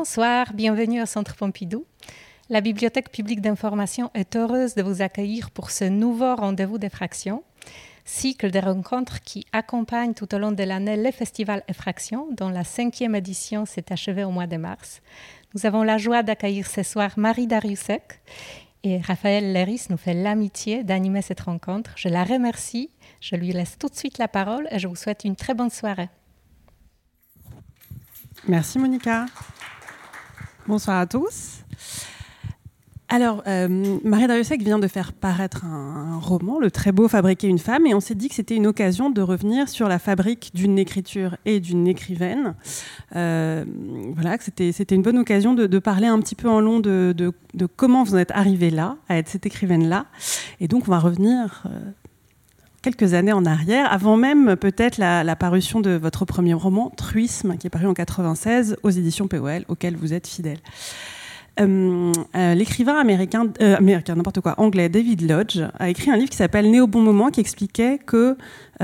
Bonsoir, bienvenue au Centre Pompidou. La Bibliothèque publique d'information est heureuse de vous accueillir pour ce nouveau rendez-vous d'Effraction, cycle de rencontres qui accompagne tout au long de l'année le festival Effraction, dont la 5e édition s'est achevée au mois de mars. Nous avons la joie d'accueillir ce soir Marie Dariussec et Raphaël Léris nous fait l'amitié d'animer cette rencontre. Je la remercie, je lui laisse tout de suite la parole et je vous souhaite une très bonne soirée. Merci Monica. Bonsoir à tous. Alors, Marie Dariussec vient de faire paraître un roman, Le très beau fabriquer une femme, et on s'est dit que c'était une occasion de revenir sur la fabrique d'une écriture et d'une écrivaine. Voilà, que c'était une bonne occasion de parler un petit peu en long de comment vous en êtes arrivée là, à être cette écrivaine-là. Et donc, on va revenir quelques années en arrière, avant même peut-être la parution de votre premier roman, Truisme, qui est paru en 1996 aux éditions POL, auquel vous êtes fidèle. L'écrivain anglais David Lodge a écrit un livre qui s'appelle Né au bon moment, qui expliquait que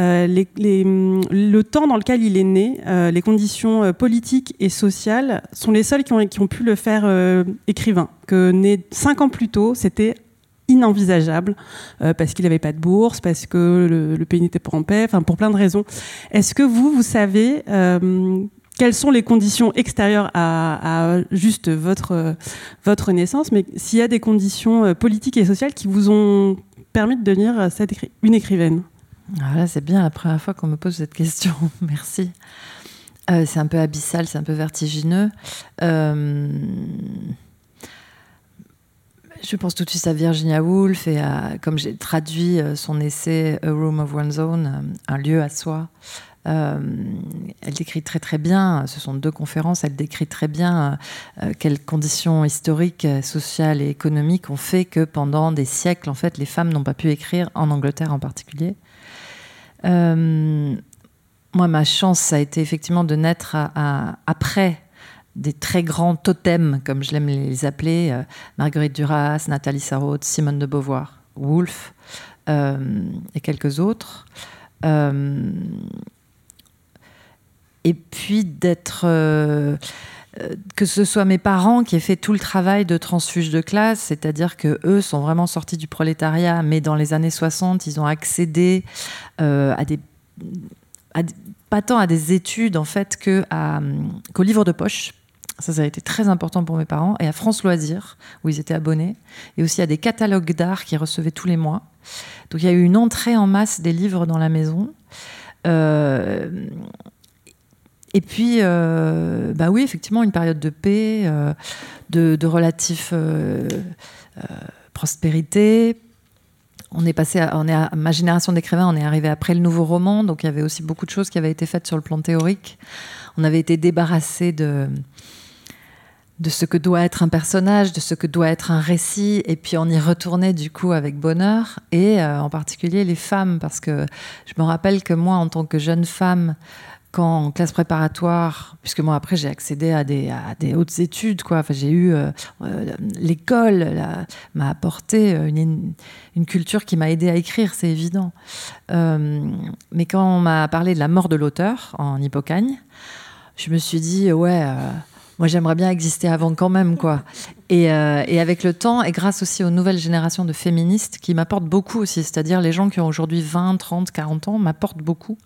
le temps dans lequel il est né, les conditions politiques et sociales sont les seules qui ont pu le faire écrivain. Que né 5 ans plus tôt, c'était inenvisageable parce qu'il n'avait pas de bourse, parce que le pays n'était pas en paix, enfin pour plein de raisons. Est-ce que vous savez quelles sont les conditions extérieures à juste votre naissance, mais s'il y a des conditions politiques et sociales qui vous ont permis de devenir une écrivaine? Alors là, c'est bien la première fois qu'on me pose cette question. Merci. C'est un peu abyssal, c'est un peu vertigineux. Je pense tout de suite à Virginia Woolf et comme j'ai traduit son essai A Room of One's Own, un lieu à soi. Elle décrit très très bien, ce sont 2 conférences, elle décrit très bien quelles conditions historiques, sociales et économiques ont fait que pendant des siècles, en fait, les femmes n'ont pas pu écrire, en Angleterre en particulier. Moi, ma chance, ça a été effectivement de naître après des très grands totems, comme je l'aime les appeler, Marguerite Duras, Nathalie Sarraute, Simone de Beauvoir, Woolf et quelques autres. Et puis d'être... que ce soit mes parents qui aient fait tout le travail de transfuge de classe, c'est-à-dire qu'eux sont vraiment sortis du prolétariat, mais dans les années 60, ils ont accédé pas tant à des études en fait qu'aux livres de poche. Ça a été très important pour mes parents, et à France Loisirs, où ils étaient abonnés, et aussi à des catalogues d'art qu'ils recevaient tous les mois. Donc il y a eu une entrée en masse des livres dans la maison. Et puis, oui, effectivement, une période de paix, de relative prospérité. Ma génération d'écrivains, on est arrivé après le nouveau roman, donc il y avait aussi beaucoup de choses qui avaient été faites sur le plan théorique. On avait été débarrassés de ce que doit être un personnage, de ce que doit être un récit, et puis on y retournait du coup avec bonheur, et en particulier les femmes, parce que je me rappelle que moi, en tant que jeune femme, quand en classe préparatoire, puisque moi après j'ai accédé à des hautes études, quoi. Enfin, j'ai eu l'école m'a apporté une culture qui m'a aidée à écrire, c'est évident. Mais quand on m'a parlé de la mort de l'auteur en Hippocagne, je me suis dit moi j'aimerais bien exister avant quand même, quoi. Et avec le temps, et grâce aussi aux nouvelles générations de féministes qui m'apportent beaucoup aussi, c'est-à-dire les gens qui ont aujourd'hui 20, 30, 40 ans m'apportent beaucoup.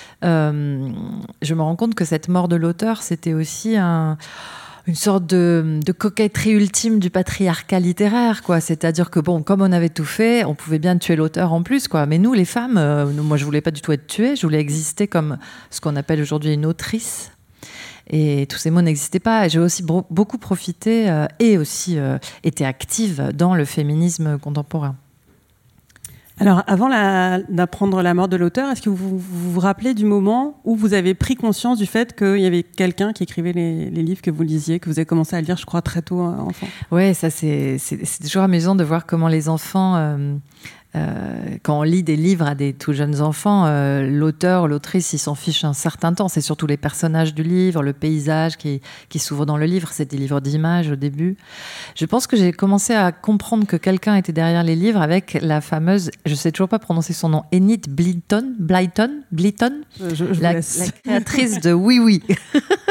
Je me rends compte que cette mort de l'auteur, c'était aussi une sorte de coquetterie ultime du patriarcat littéraire, quoi. C'est-à-dire que comme on avait tout fait, on pouvait bien tuer l'auteur en plus, quoi. Mais nous, les femmes, moi je voulais pas du tout être tuée, je voulais exister comme ce qu'on appelle aujourd'hui une autrice. Et tous ces mots n'existaient pas. Et j'ai aussi beaucoup profité et aussi été active dans le féminisme contemporain. Alors, avant d'apprendre la mort de l'auteur, est-ce que vous vous rappelez du moment où vous avez pris conscience du fait qu'il y avait quelqu'un qui écrivait les livres que vous lisiez, que vous avez commencé à lire, je crois, très tôt, enfant? Oui, ça c'est toujours amusant de voir comment les enfants... quand on lit des livres à des tout jeunes enfants, l'auteur, l'autrice, ils s'en fichent un certain temps. C'est surtout les personnages du livre, le paysage qui s'ouvre dans le livre. C'est des livres d'images au début. Je pense que j'ai commencé à comprendre que quelqu'un était derrière les livres avec la fameuse, je sais toujours pas prononcer son nom, Enid Blyton, je la créatrice de Oui Oui.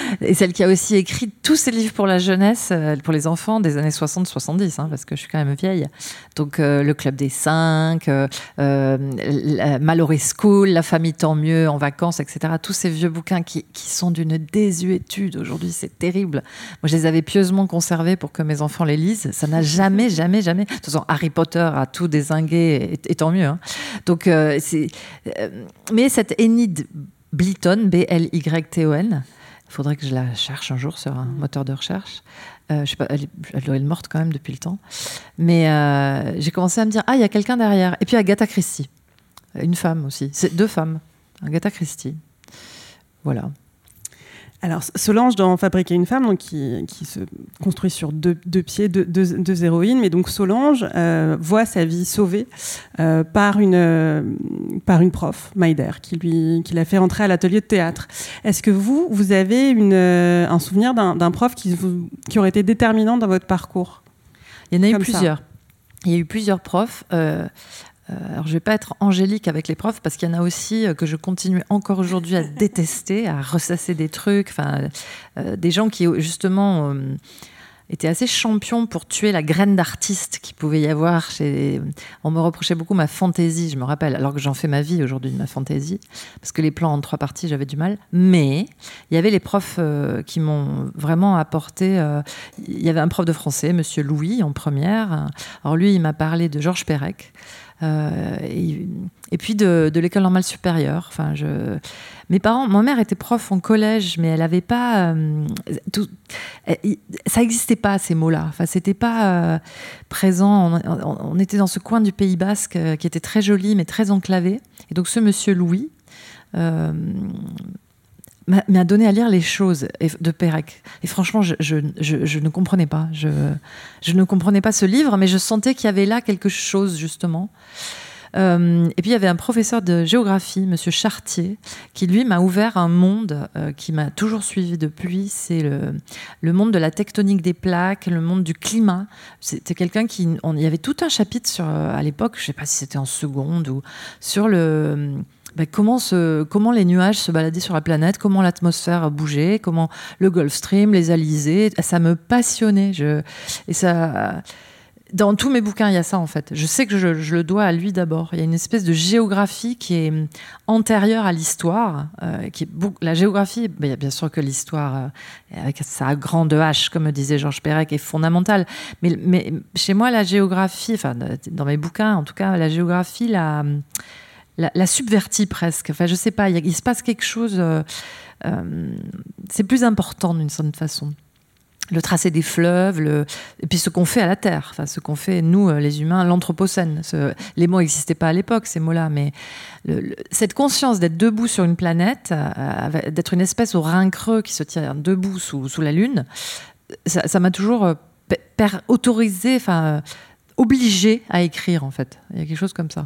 Et celle qui a aussi écrit tous ces livres pour la jeunesse, pour les enfants des années 60-70, parce que je suis quand même vieille. Donc, Le Club des 5, Mallory School, La famille tant mieux, En vacances, etc. Tous ces vieux bouquins qui sont d'une désuétude aujourd'hui, c'est terrible. Moi, je les avais pieusement conservés pour que mes enfants les lisent. Ça n'a jamais... De toute façon, Harry Potter a tout dézingué, et tant mieux. Donc, mais cette Enid Blyton, B-L-Y-T-O-N, il faudrait que je la cherche un jour sur un moteur de recherche. Je sais pas, elle doit être morte quand même depuis le temps. Mais j'ai commencé à me dire, il y a quelqu'un derrière. Et puis Agatha Christie, une femme aussi. C'est 2 femmes. Agatha Christie. Voilà. Alors, Solange, dans Fabriquer une femme, donc, qui se construit sur deux pieds, deux héroïnes, mais donc Solange voit sa vie sauvée par une prof, Maïder, qui l'a fait entrer à l'atelier de théâtre. Est-ce que vous avez un souvenir d'un prof qui aurait été déterminant dans votre parcours ? Il y en a eu plusieurs. Il y a eu plusieurs profs. Alors, je ne vais pas être angélique avec les profs parce qu'il y en a aussi que je continue encore aujourd'hui à détester, à ressasser des trucs. Des gens qui, justement, étaient assez champions pour tuer la graine d'artiste qu'il pouvait y avoir. On me reprochait beaucoup ma fantaisie, je me rappelle, alors que j'en fais ma vie aujourd'hui de ma fantaisie, parce que les plans en 3 parties, j'avais du mal. Mais il y avait les profs qui m'ont vraiment apporté... il y avait un prof de français, Monsieur Louis, en première. Alors lui, il m'a parlé de Georges Perec. Et puis de l'école normale supérieure. Ma mère était prof en collège, mais elle n'avait pas ça n'existait pas, ces mots-là. C'était pas présent. On était dans ce coin du Pays Basque qui était très joli, mais très enclavé. Et donc ce monsieur Louis m'a donné à lire Les choses de Perec. Et franchement, je ne comprenais pas. Je ne comprenais pas ce livre, mais je sentais qu'il y avait là quelque chose, justement. Et puis, il y avait un professeur de géographie, Monsieur Chartier, qui, lui, m'a ouvert un monde qui m'a toujours suivi depuis. C'est le monde de la tectonique des plaques, le monde du climat. C'était quelqu'un il y avait tout un chapitre à l'époque, je ne sais pas si c'était en seconde, ou sur comment les nuages se baladaient sur la planète, comment l'atmosphère bougeait, comment le Gulf Stream, les alizés. Ça me passionnait. Dans tous mes bouquins, il y a ça, en fait. Je sais que je le dois à lui d'abord. Il y a une espèce de géographie qui est antérieure à l'histoire. La géographie, bien sûr que l'histoire, avec sa grande H, comme disait Georges Perec, est fondamentale. Mais chez moi, la géographie, dans mes bouquins, en tout cas, la géographie, la subvertit presque. Je sais pas, il se passe quelque chose... c'est plus important d'une certaine façon. Le tracé des fleuves, et puis ce qu'on fait à la Terre, ce qu'on fait, nous, les humains, l'anthropocène. Les mots n'existaient pas à l'époque, ces mots-là, mais cette conscience d'être debout sur une planète, d'être une espèce au rein creux qui se tient debout sous la Lune, ça m'a toujours autorisé, obligé à écrire, en fait. Il y a quelque chose comme ça.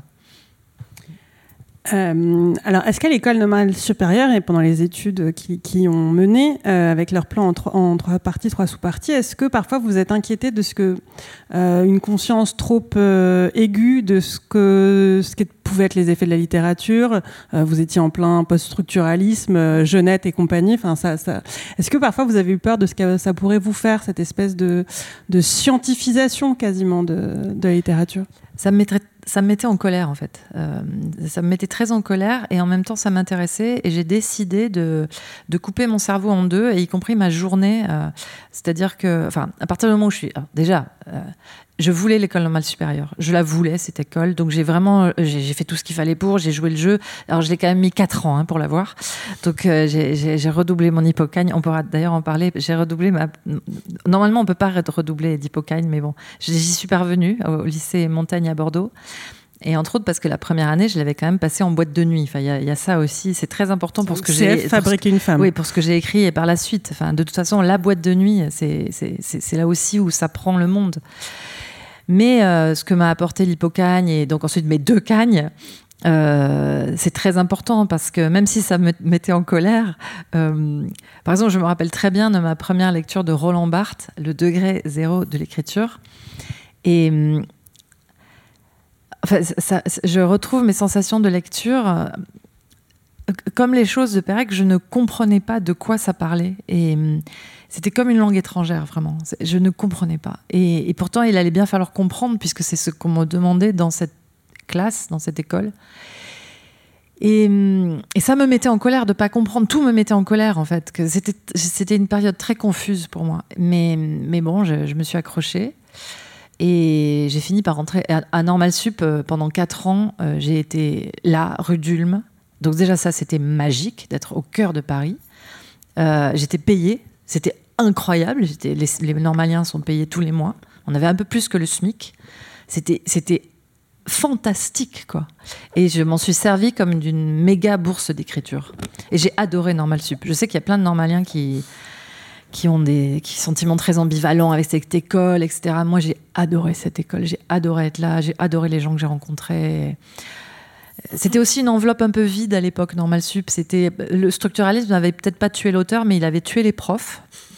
Alors, est-ce qu'à l'école normale supérieure et pendant les études qui ont mené avec leur plan en 3 parties, 3 sous-parties, est-ce que parfois vous êtes inquiété de ce que une conscience trop aiguë de ce que pouvaient être les effets de la littérature, vous étiez en plein post-structuralisme, Jeunette et compagnie, est-ce que parfois vous avez eu peur de ce que ça pourrait vous faire, cette espèce de scientifisation quasiment de la littérature ? Ça me mettait en colère, en fait. Ça me mettait très en colère et en même temps, ça m'intéressait. Et j'ai décidé de couper mon cerveau en 2, et y compris ma journée. C'est-à-dire que, à partir du moment où je suis... je voulais l'école normale supérieure. Je la voulais, cette école. Donc, j'ai fait tout ce qu'il fallait pour. J'ai joué le jeu. Alors, je l'ai quand même mis 4 ans pour l'avoir. Donc, j'ai redoublé mon Hippocagne. On pourra d'ailleurs en parler. J'ai redoublé Normalement, on ne peut pas redoubler d'Hippocagne, mais bon, j'y suis parvenue au lycée Montaigne à Bordeaux. Et entre autres parce que la première année, je l'avais quand même passée en boîte de nuit. Il y a ça aussi, c'est très important pour ce que j'ai Fabriquer une femme. Oui, pour ce que j'ai écrit et par la suite. De toute façon, la boîte de nuit, c'est là aussi où ça prend le monde. Mais ce que m'a apporté l'Hippocagne et donc ensuite mes 2 cagnes, c'est très important parce que même si ça me mettait en colère, par exemple, je me rappelle très bien de ma première lecture de Roland Barthes, Le degré zéro de l'écriture. Et je retrouve mes sensations de lecture comme les choses de Pérec, je ne comprenais pas de quoi ça parlait. Et c'était comme une langue étrangère, vraiment. Je ne comprenais pas. Et pourtant, il allait bien falloir comprendre, puisque c'est ce qu'on me demandait dans cette classe, dans cette école. Et ça me mettait en colère de ne pas comprendre. Tout me mettait en colère, en fait. Que c'était une période très confuse pour moi. Mais bon, je me suis accrochée. Et j'ai fini par rentrer à Normal Sup pendant 4 ans. J'ai été là, rue d'Ulm. Donc déjà, ça, c'était magique d'être au cœur de Paris. J'étais payée. C'était incroyable. Les normaliens sont payés tous les mois. On avait un peu plus que le SMIC. C'était fantastique, quoi. Et je m'en suis servie comme d'une méga bourse d'écriture. Et j'ai adoré Normal Sup. Je sais qu'il y a plein de normaliens qui ont des sentiments très ambivalents avec cette école, etc. Moi, j'ai adoré cette école. J'ai adoré être là. J'ai adoré les gens que j'ai rencontrés. C'était aussi une enveloppe un peu vide à l'époque, Normal Sup. Le structuralisme n'avait peut-être pas tué l'auteur, mais il avait tué les profs.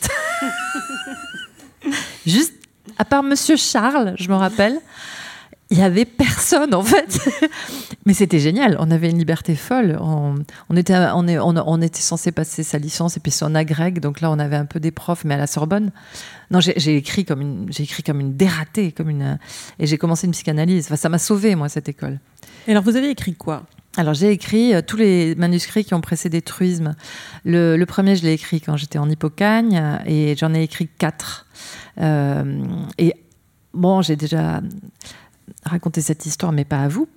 Juste, à part Monsieur Charles, je me rappelle, il n'y avait personne, en fait. Mais c'était génial. On avait une liberté folle. On était censé passer sa licence et puis son agrég. Donc là, on avait un peu des profs, mais à la Sorbonne. Non, j'ai écrit comme une dératée. Et j'ai commencé une psychanalyse. Enfin, ça m'a sauvée, moi, cette école. Et alors, vous avez écrit quoi ? Alors, j'ai écrit tous les manuscrits qui ont précédé Truisme. Le premier, je l'ai écrit quand j'étais en Hippocagne. Et j'en ai écrit 4. Et bon, j'ai déjà raconter cette histoire, mais pas à vous.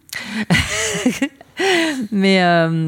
Mais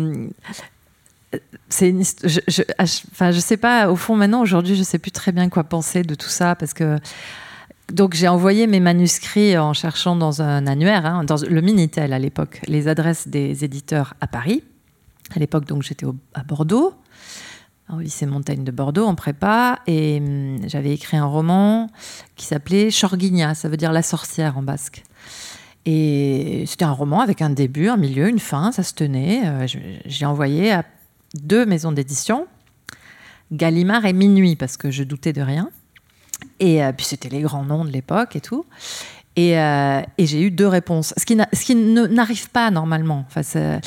c'est une je sais pas, au fond, maintenant, aujourd'hui, je sais plus très bien quoi penser de tout ça, parce que donc j'ai envoyé mes manuscrits en cherchant dans un annuaire, dans le Minitel à l'époque, les adresses des éditeurs à Paris. À l'époque, donc, j'étais à Bordeaux, au lycée Montaigne de Bordeaux, en prépa, et j'avais écrit un roman qui s'appelait Chorguinia, ça veut dire la sorcière en basque. Et c'était un roman avec un début, un milieu, une fin, ça se tenait. J'ai envoyé à 2 maisons d'édition, Gallimard et Minuit, parce que je doutais de rien. Et puis c'était les grands noms de l'époque et tout. Et j'ai eu 2 réponses, ce qui n'arrive pas normalement. Enfin,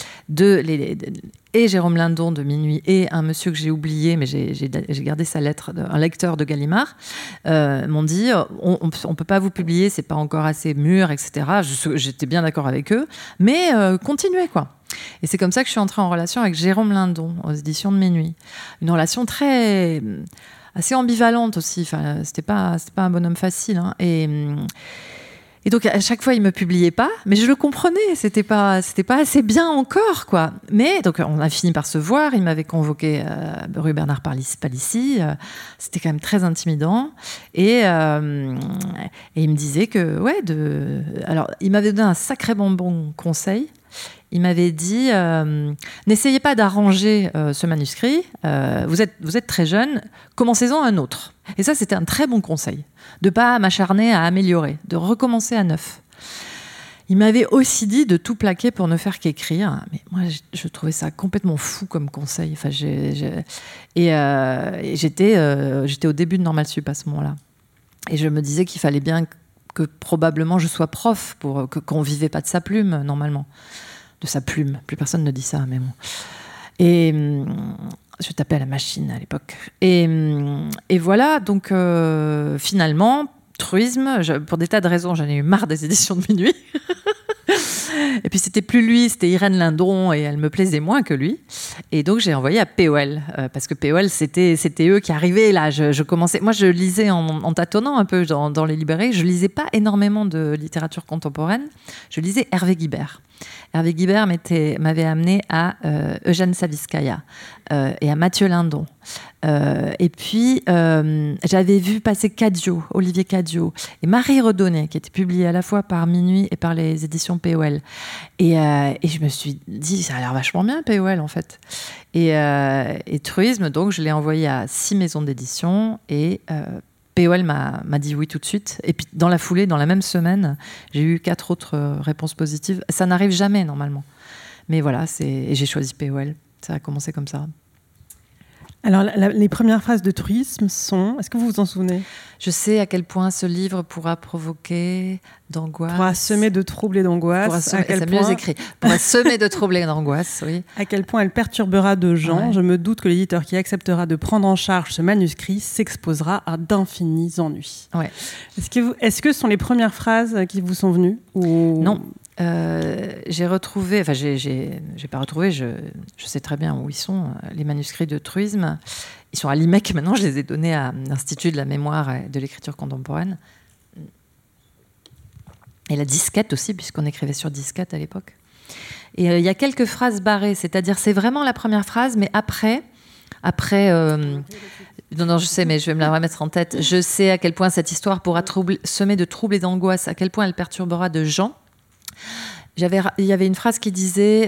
et Jérôme Lindon de Minuit et un monsieur que j'ai oublié, mais j'ai gardé sa lettre, un lecteur de Gallimard, m'ont dit on peut pas vous publier, c'est pas encore assez mûr, etc. J'étais bien d'accord avec eux, mais continuez, quoi. Et c'est comme ça que je suis entrée en relation avec Jérôme Lindon aux éditions de Minuit. Une relation assez ambivalente aussi. Enfin, c'était pas un bonhomme facile, hein. Et donc, à chaque fois, il me publiait pas, mais je le comprenais. C'était pas assez bien encore, quoi. Mais donc, on a fini par se voir. Il m'avait convoqué rue Bernard Palissy. C'était quand même très intimidant. Et il me disait que, alors, il m'avait donné un sacré bon conseil. Il m'avait dit n'essayez pas d'arranger ce manuscrit. Vous êtes très jeune, commencez-en un autre. Et ça, c'était un très bon conseil, de pas m'acharner à améliorer, de recommencer à neuf. Il m'avait aussi dit de tout plaquer pour ne faire qu'écrire. Mais moi, je trouvais ça complètement fou comme conseil. Enfin, j'étais au début de Normal Sup à ce moment-là. Et je me disais qu'il fallait bien que probablement je sois prof pour qu'on ne vivait pas de sa plume, normalement. De sa plume. Plus personne ne dit ça, mais bon. Et je tapais à la machine à l'époque. Et voilà, donc finalement, Truisme, pour des tas de raisons, j'en ai eu marre des éditions de Minuit. Et puis c'était plus lui, c'était Irène Lindon, et elle me plaisait moins que lui. Et donc j'ai envoyé à POL, parce que POL, c'était eux qui arrivaient là. Je commençais, moi je lisais en tâtonnant un peu dans les librairies. Je lisais pas énormément de littérature contemporaine. Je lisais Hervé Guibert. Hervé Guibert m'avait amené à Eugène Saviskaya et à Mathieu Lindon. Et puis, j'avais vu passer Olivier Cadio, et Marie Redonnet, qui était publiée à la fois par Minuit et par les éditions POL. Et je me suis dit, ça a l'air vachement bien, POL, en fait. Et Truisme, donc, je l'ai envoyé à 6 maisons d'édition, et POL m'a dit oui tout de suite. Et puis, dans la foulée, dans la même semaine, j'ai eu 4 autres réponses positives. Ça n'arrive jamais, normalement. Mais voilà, et j'ai choisi POL. Ça a commencé comme ça. Alors, les premières phrases de truisme sont... Est-ce que vous vous en souvenez ? Je sais à quel point ce livre pourra provoquer d'angoisse. Pourra semer de troubles et d'angoisse. C'est mieux écrit. Pourra semer de troubles et d'angoisse, oui. À quel point elle perturbera de gens. Ouais. Je me doute que l'éditeur qui acceptera de prendre en charge ce manuscrit s'exposera à d'infinis ennuis. Ouais. Est-ce que ce sont les premières phrases qui vous sont venues ou... Non. J'ai retrouvé, enfin j'ai pas retrouvé, je sais très bien où ils sont, les manuscrits de truisme. Ils sont à l'IMEC maintenant, je les ai donnés à l'Institut de la mémoire et de l'écriture contemporaine. Et la disquette aussi, puisqu'on écrivait sur disquette à l'époque. Et il y a quelques phrases barrées, c'est-à-dire c'est vraiment la première phrase, mais après non, je sais, mais je vais me la remettre en tête. Je sais à quel point cette histoire pourra semer de troubles et d'angoisse, à quel point elle perturbera de gens. Il y avait une phrase qui disait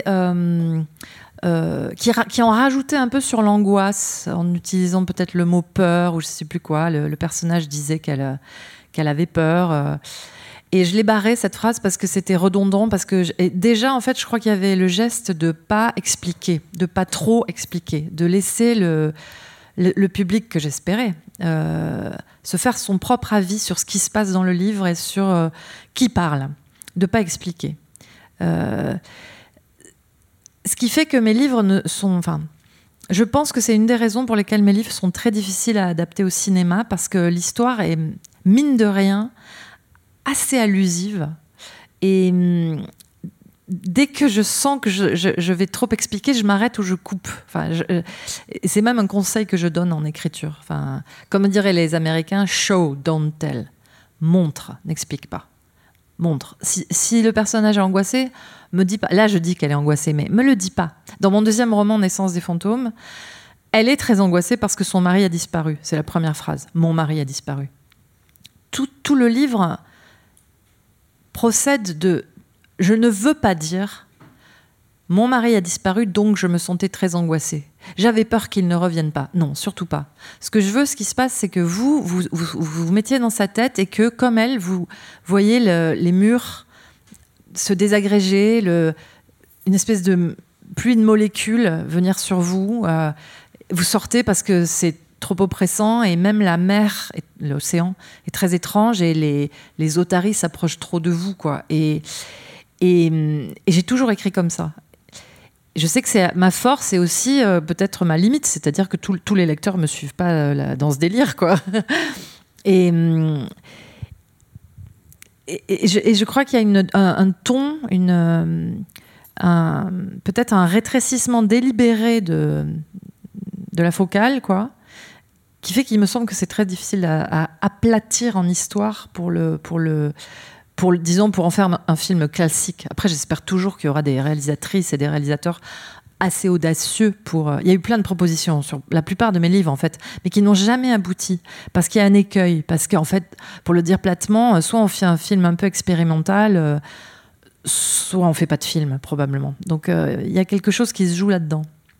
qui en rajoutait un peu sur l'angoisse en utilisant peut-être le mot peur ou je sais plus quoi. Le personnage disait qu'elle avait peur et je l'ai barrée cette phrase parce que c'était redondant, parce que déjà en fait je crois qu'il y avait le geste de pas expliquer, de pas trop expliquer, de laisser le public que j'espérais se faire son propre avis sur ce qui se passe dans le livre et sur qui parle. De ne pas expliquer. Ce qui fait que mes livres je pense que c'est une des raisons pour lesquelles mes livres sont très difficiles à adapter au cinéma, parce que l'histoire est, mine de rien, assez allusive. Et dès que je sens que je vais trop expliquer, je m'arrête ou je coupe. C'est même un conseil que je donne en écriture. Comme diraient les Américains, show, don't tell. Montre, n'explique pas. Montre. Si le personnage est angoissé, me dis pas. Là, je dis qu'elle est angoissée, mais me le dis pas. Dans mon deuxième roman, Naissance des fantômes, elle est très angoissée parce que son mari a disparu. C'est la première phrase. Mon mari a disparu. Tout le livre procède de... Je ne veux pas dire mon mari a disparu, donc je me sentais très angoissée. J'avais peur qu'il ne revienne pas. Non, surtout pas. Ce que je veux, ce qui se passe, c'est que vous mettiez dans sa tête et que, comme elle, vous voyez les murs se désagréger, une espèce de pluie de molécules venir sur vous. Vous sortez parce que c'est trop oppressant et même la mer, l'océan, est très étrange et les otaries s'approchent trop de vous, quoi. Et j'ai toujours écrit comme ça. Je sais que c'est ma force et aussi peut-être ma limite, c'est-à-dire que tous les lecteurs ne me suivent pas dans ce délire, quoi. Et je crois qu'il y a un ton, peut-être un rétrécissement délibéré de la focale, quoi, qui fait qu'il me semble que c'est très difficile à aplatir en histoire pour en faire un film classique. Après, j'espère toujours qu'il y aura des réalisatrices et des réalisateurs assez audacieux il y a eu plein de propositions sur la plupart de mes livres, en fait, mais qui n'ont jamais abouti, parce qu'il y a un écueil, parce qu'en fait, pour le dire platement, soit on fait un film un peu expérimental, soit on fait pas de film, probablement. Donc, il y a quelque chose qui se joue là-dedans.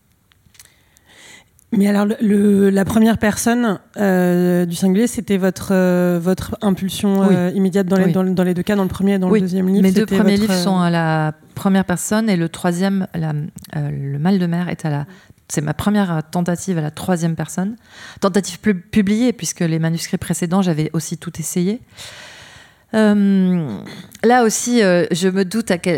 Mais alors, la première personne du singulier, c'était votre impulsion immédiate dans les deux cas, dans le premier et dans le deuxième livre. Mes deux premiers livres sont à la première personne et le troisième, le mal de mer, c'est ma première tentative à la troisième personne. Tentative publiée, puisque les manuscrits précédents, j'avais aussi tout essayé. Là aussi, je me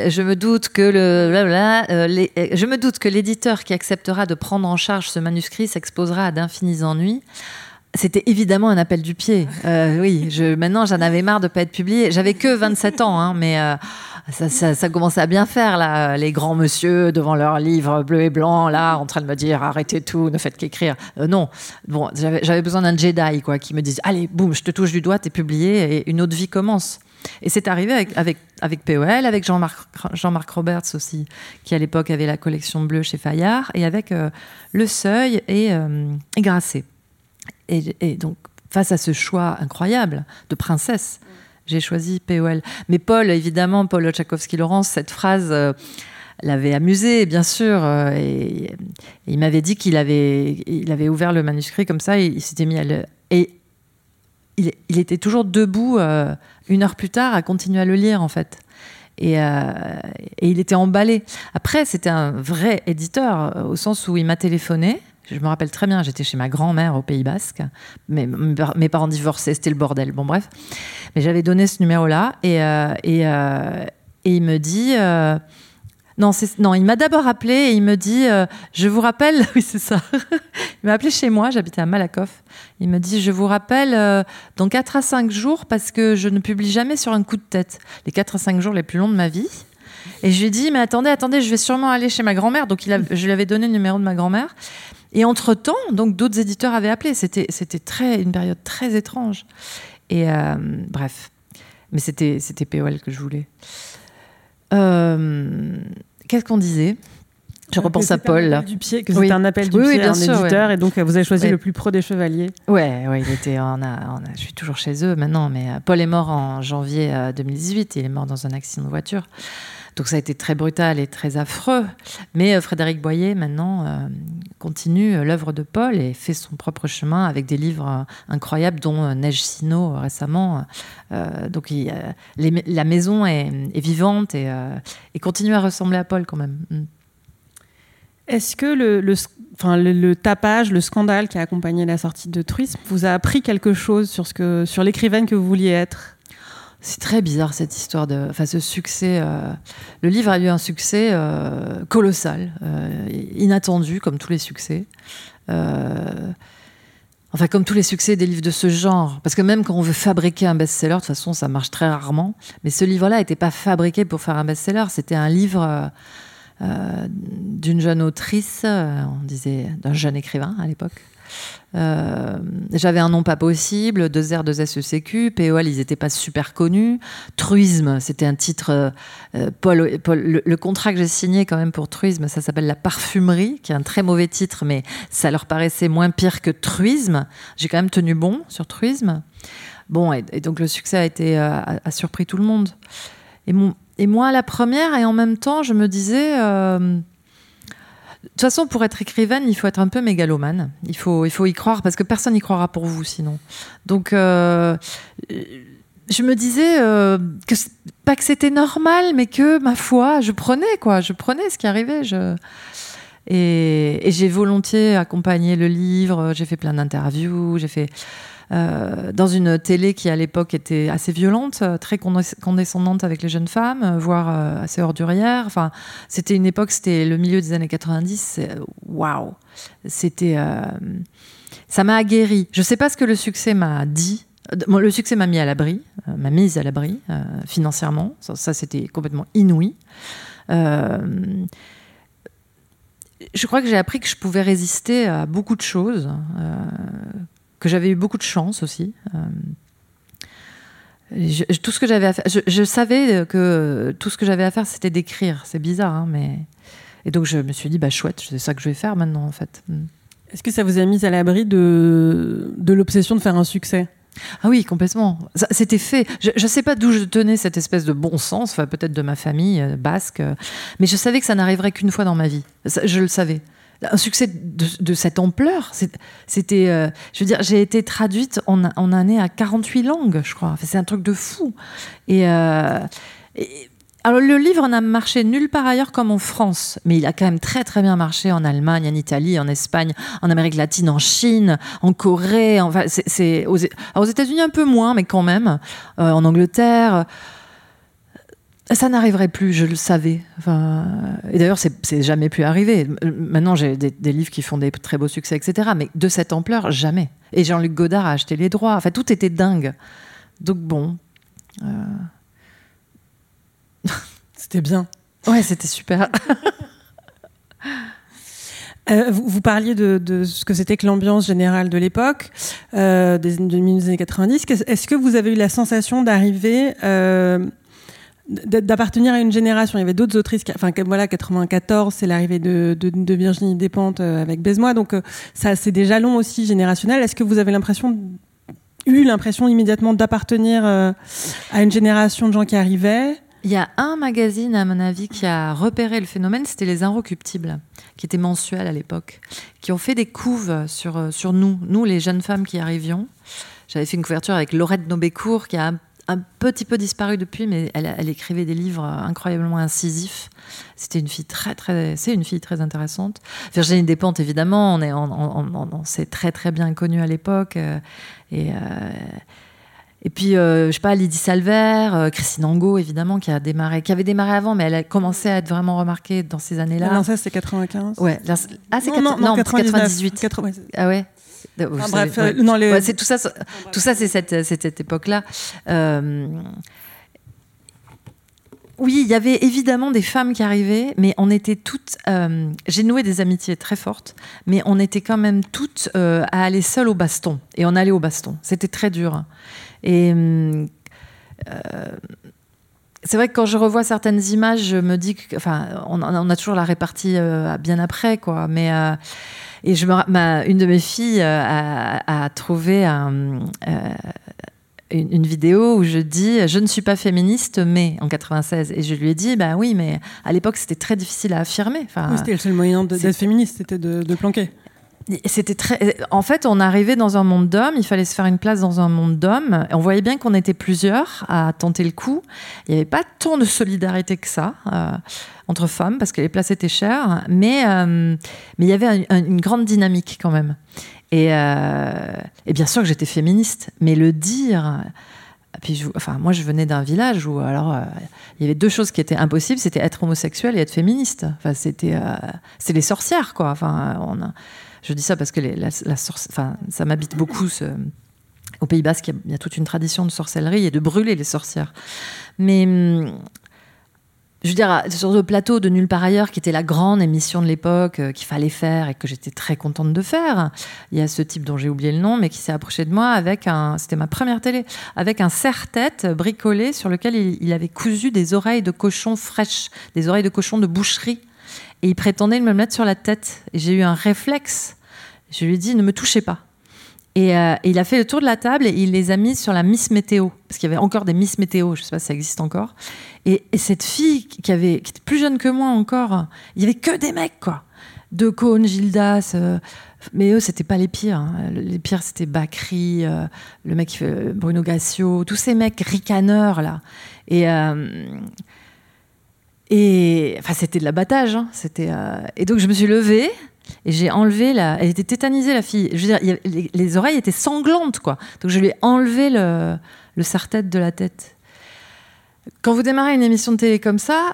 doute que l'éditeur qui acceptera de prendre en charge ce manuscrit s'exposera à d'infinis ennuis. C'était évidemment un appel du pied. Oui, maintenant, j'en avais marre de ne pas être publiée. J'avais que 27 ans, mais ça commençait à bien faire, là, les grands monsieur devant leur livre bleu et blanc, là, en train de me dire « Arrêtez tout, ne faites qu'écrire ». Non, bon, j'avais besoin d'un Jedi, quoi, qui me dise « Allez, boum, je te touche du doigt, t'es publié et une autre vie commence ». Et c'est arrivé avec POL, avec Jean-Marc Roberts aussi, qui à l'époque avait la collection bleue chez Fayard, et avec Le Seuil et Grasset. Et donc, face à ce choix incroyable de princesse, j'ai choisi POL. Mais Paul Oczachowski-Lawrence, cette phrase l'avait amusé, bien sûr. Et il m'avait dit qu'il avait ouvert le manuscrit comme ça, et il s'était mis et il était toujours debout 1 heure plus tard à continuer à le lire, en fait. Et il était emballé. Après, c'était un vrai éditeur, au sens où il m'a téléphoné. Je me rappelle très bien, j'étais chez ma grand-mère au Pays Basque. Mes parents divorcés, c'était le bordel. Bon, bref. Mais j'avais donné ce numéro-là et il me dit... Non, il m'a d'abord appelé et il me dit je vous rappelle, oui c'est ça, il m'a appelé chez moi, j'habitais à Malakoff, il me dit je vous rappelle dans 4 à 5 jours parce que je ne publie jamais sur un coup de tête, les 4 à 5 jours les plus longs de ma vie. Et je lui ai dit mais attendez, je vais sûrement aller chez ma grand-mère, donc je lui avais donné le numéro de ma grand-mère et entre-temps donc d'autres éditeurs avaient appelé, c'était une période très étrange et bref, mais c'était POL que je voulais. Qu'est-ce qu'on disait ? Je repense à Paul. C'était un appel du pied à un éditeur, et donc vous avez choisi le plus pro des chevaliers. Ouais, il était. Je suis toujours chez eux maintenant, mais Paul est mort en janvier 2018. Il est mort dans un accident de voiture. Donc ça a été très brutal et très affreux. Mais Frédéric Boyer, maintenant, continue l'œuvre de Paul et fait son propre chemin avec des livres incroyables, dont Neige Sino récemment. Donc la maison est vivante et continue à ressembler à Paul quand même. Est-ce que le tapage, le scandale qui a accompagné la sortie de Truisme vous a appris quelque chose sur l'écrivaine que vous vouliez être ? C'est très bizarre cette histoire ce succès. Le livre a eu un succès colossal, inattendu comme tous les succès. Comme tous les succès des livres de ce genre. Parce que même quand on veut fabriquer un best-seller, de toute façon ça marche très rarement. Mais ce livre-là n'était pas fabriqué pour faire un best-seller. C'était un livre d'une jeune autrice, on disait d'un jeune écrivain à l'époque. J'avais un nom pas possible, 2R, 2SECQ, POL, ils n'étaient pas super connus. Truisme, c'était un titre. Paul, le contrat que j'ai signé quand même pour Truisme, ça s'appelle La Parfumerie, qui est un très mauvais titre, mais ça leur paraissait moins pire que Truisme. J'ai quand même tenu bon sur Truisme. Bon, et donc le succès a surpris tout le monde. Et moi, la première, et en même temps, je me disais. De toute façon, pour être écrivaine, il faut être un peu mégalomane. Il faut y croire, parce que personne n'y croira pour vous, sinon. Donc, je me disais pas que c'était normal, mais que, ma foi, je prenais ce qui arrivait. Et j'ai volontiers accompagné le livre, j'ai fait plein d'interviews, j'ai fait... dans une télé qui à l'époque était assez violente, très condescendante avec les jeunes femmes, voire assez ordurière. Enfin, c'était le milieu des années 90. Waouh, ça m'a aguerri. Je sais pas ce que le succès m'a dit. Le succès m'a mise à l'abri financièrement. Ça, c'était complètement inouï. Je crois que j'ai appris que je pouvais résister à beaucoup de choses. Que j'avais eu beaucoup de chance aussi. Tout ce que j'avais à faire, je savais que tout ce que j'avais à faire, c'était d'écrire. C'est bizarre, hein, mais... Et donc, je me suis dit, chouette, c'est ça que je vais faire maintenant, en fait. Est-ce que ça vous a mis à l'abri de l'obsession de faire un succès ? Ah oui, complètement. C'était fait. Je ne sais pas d'où je tenais cette espèce de bon sens, peut-être de ma famille basque, mais je savais que ça n'arriverait qu'une fois dans ma vie. Je le savais. Un succès de cette ampleur, c'était... je veux dire, j'ai été traduite en année à 48 langues, je crois. C'est un truc de fou. Alors, le livre n'a marché nulle part ailleurs comme en France, mais il a quand même très, très bien marché en Allemagne, en Italie, en Espagne, en Amérique latine, en Chine, en Corée. Enfin, aux États-Unis, un peu moins, mais quand même. En Angleterre... Ça n'arriverait plus, je le savais. Et d'ailleurs, c'est jamais pu arriver. Maintenant, j'ai des livres qui font des très beaux succès, etc. Mais de cette ampleur, jamais. Et Jean-Luc Godard a acheté les droits. Enfin, tout était dingue. Donc bon... C'était bien. Ouais, c'était super. Vous parliez de ce que c'était que l'ambiance générale de l'époque, des années 90. Est-ce que vous avez eu la sensation d'arriver... d'appartenir à une génération? Il y avait d'autres autrices, 94, c'est l'arrivée de Virginie Despentes avec Baise-moi, donc ça, c'est des jalons aussi générationnels. Est-ce que vous avez eu l'impression immédiatement d'appartenir à une génération de gens qui arrivaient? Il y a un magazine, à mon avis, qui a repéré le phénomène, c'était Les Inrecuptibles, qui était mensuel à l'époque, qui ont fait des couves sur nous, les jeunes femmes qui arrivions. J'avais fait une couverture avec Laurette Nobécourt, qui a un petit peu disparu depuis, mais elle écrivait des livres incroyablement incisifs. C'est une fille très intéressante. Virginie Despentes, évidemment, on s'est très très bien connus à l'époque. Et puis, je sais pas, Lydie Salver, Christine Angot, évidemment, qui avait démarré avant, mais elle a commencé à être vraiment remarquée dans ces années-là. Non, ça, c'est 95. Ouais. Ah, c'est 98. 98. Ah ouais. Bref, ouais. Non, Ouais, c'est tout ça, c'est cette époque-là. Oui, il y avait évidemment des femmes qui arrivaient, mais on était toutes... j'ai noué des amitiés très fortes, mais on était quand même toutes à aller seules au baston. Et on allait au baston. C'était très dur. Et c'est vrai que quand je revois certaines images, je me dis que... Enfin, on a toujours la répartie bien après, quoi. Mais... Et une de mes filles a trouvé une vidéo où je dis « Je ne suis pas féministe, mais… » en 96. Et je lui ai dit « Bah oui, mais à l'époque, c'était très difficile à affirmer. » Oui, c'était le seul moyen d'être féministe, c'était de planquer. C'était En fait, on arrivait dans un monde d'hommes, il fallait se faire une place dans un monde d'hommes. On voyait bien qu'on était plusieurs à tenter le coup. Il n'y avait pas tant de solidarité que ça entre femmes, parce que les places étaient chères, mais il y avait une grande dynamique quand même. Et bien sûr que j'étais féministe, mais le dire... Puis moi, je venais d'un village où il y avait deux choses qui étaient impossibles, c'était être homosexuel et être féministe. Enfin, c'était les sorcières, quoi. Enfin, je dis ça parce que ça m'habite beaucoup. Au Pays Basque, il y a toute une tradition de sorcellerie et de brûler les sorcières. Mais je veux dire, sur le plateau de Nulle part ailleurs, qui était la grande émission de l'époque qu'il fallait faire et que j'étais très contente de faire, il y a ce type dont j'ai oublié le nom, mais qui s'est approché de moi c'était ma première télé, avec un serre-tête bricolé sur lequel il avait cousu des oreilles de cochon fraîches, des oreilles de cochon de boucherie. Et il prétendait me mettre sur la tête. Et j'ai eu un réflexe. Je lui ai dit, ne me touchez pas. Et il a fait le tour de la table et il les a mis sur la Miss Météo. Parce qu'il y avait encore des Miss Météo, je ne sais pas si ça existe encore. Et cette fille qui était plus jeune que moi encore, il n'y avait que des mecs, quoi. De Cône, Gildas, mais eux, c'était pas les pires. Hein. Les pires, c'était Bacri, le mec qui fait Bruno Gassio, tous ces mecs ricaneurs, là. Et enfin, c'était de l'abattage. Hein. Et donc, je me suis levée et j'ai enlevé Elle était tétanisée, la fille. Je veux dire, les oreilles étaient sanglantes, quoi. Donc, je lui ai enlevé le serre-tête de la tête. Quand vous démarrez une émission de télé comme ça,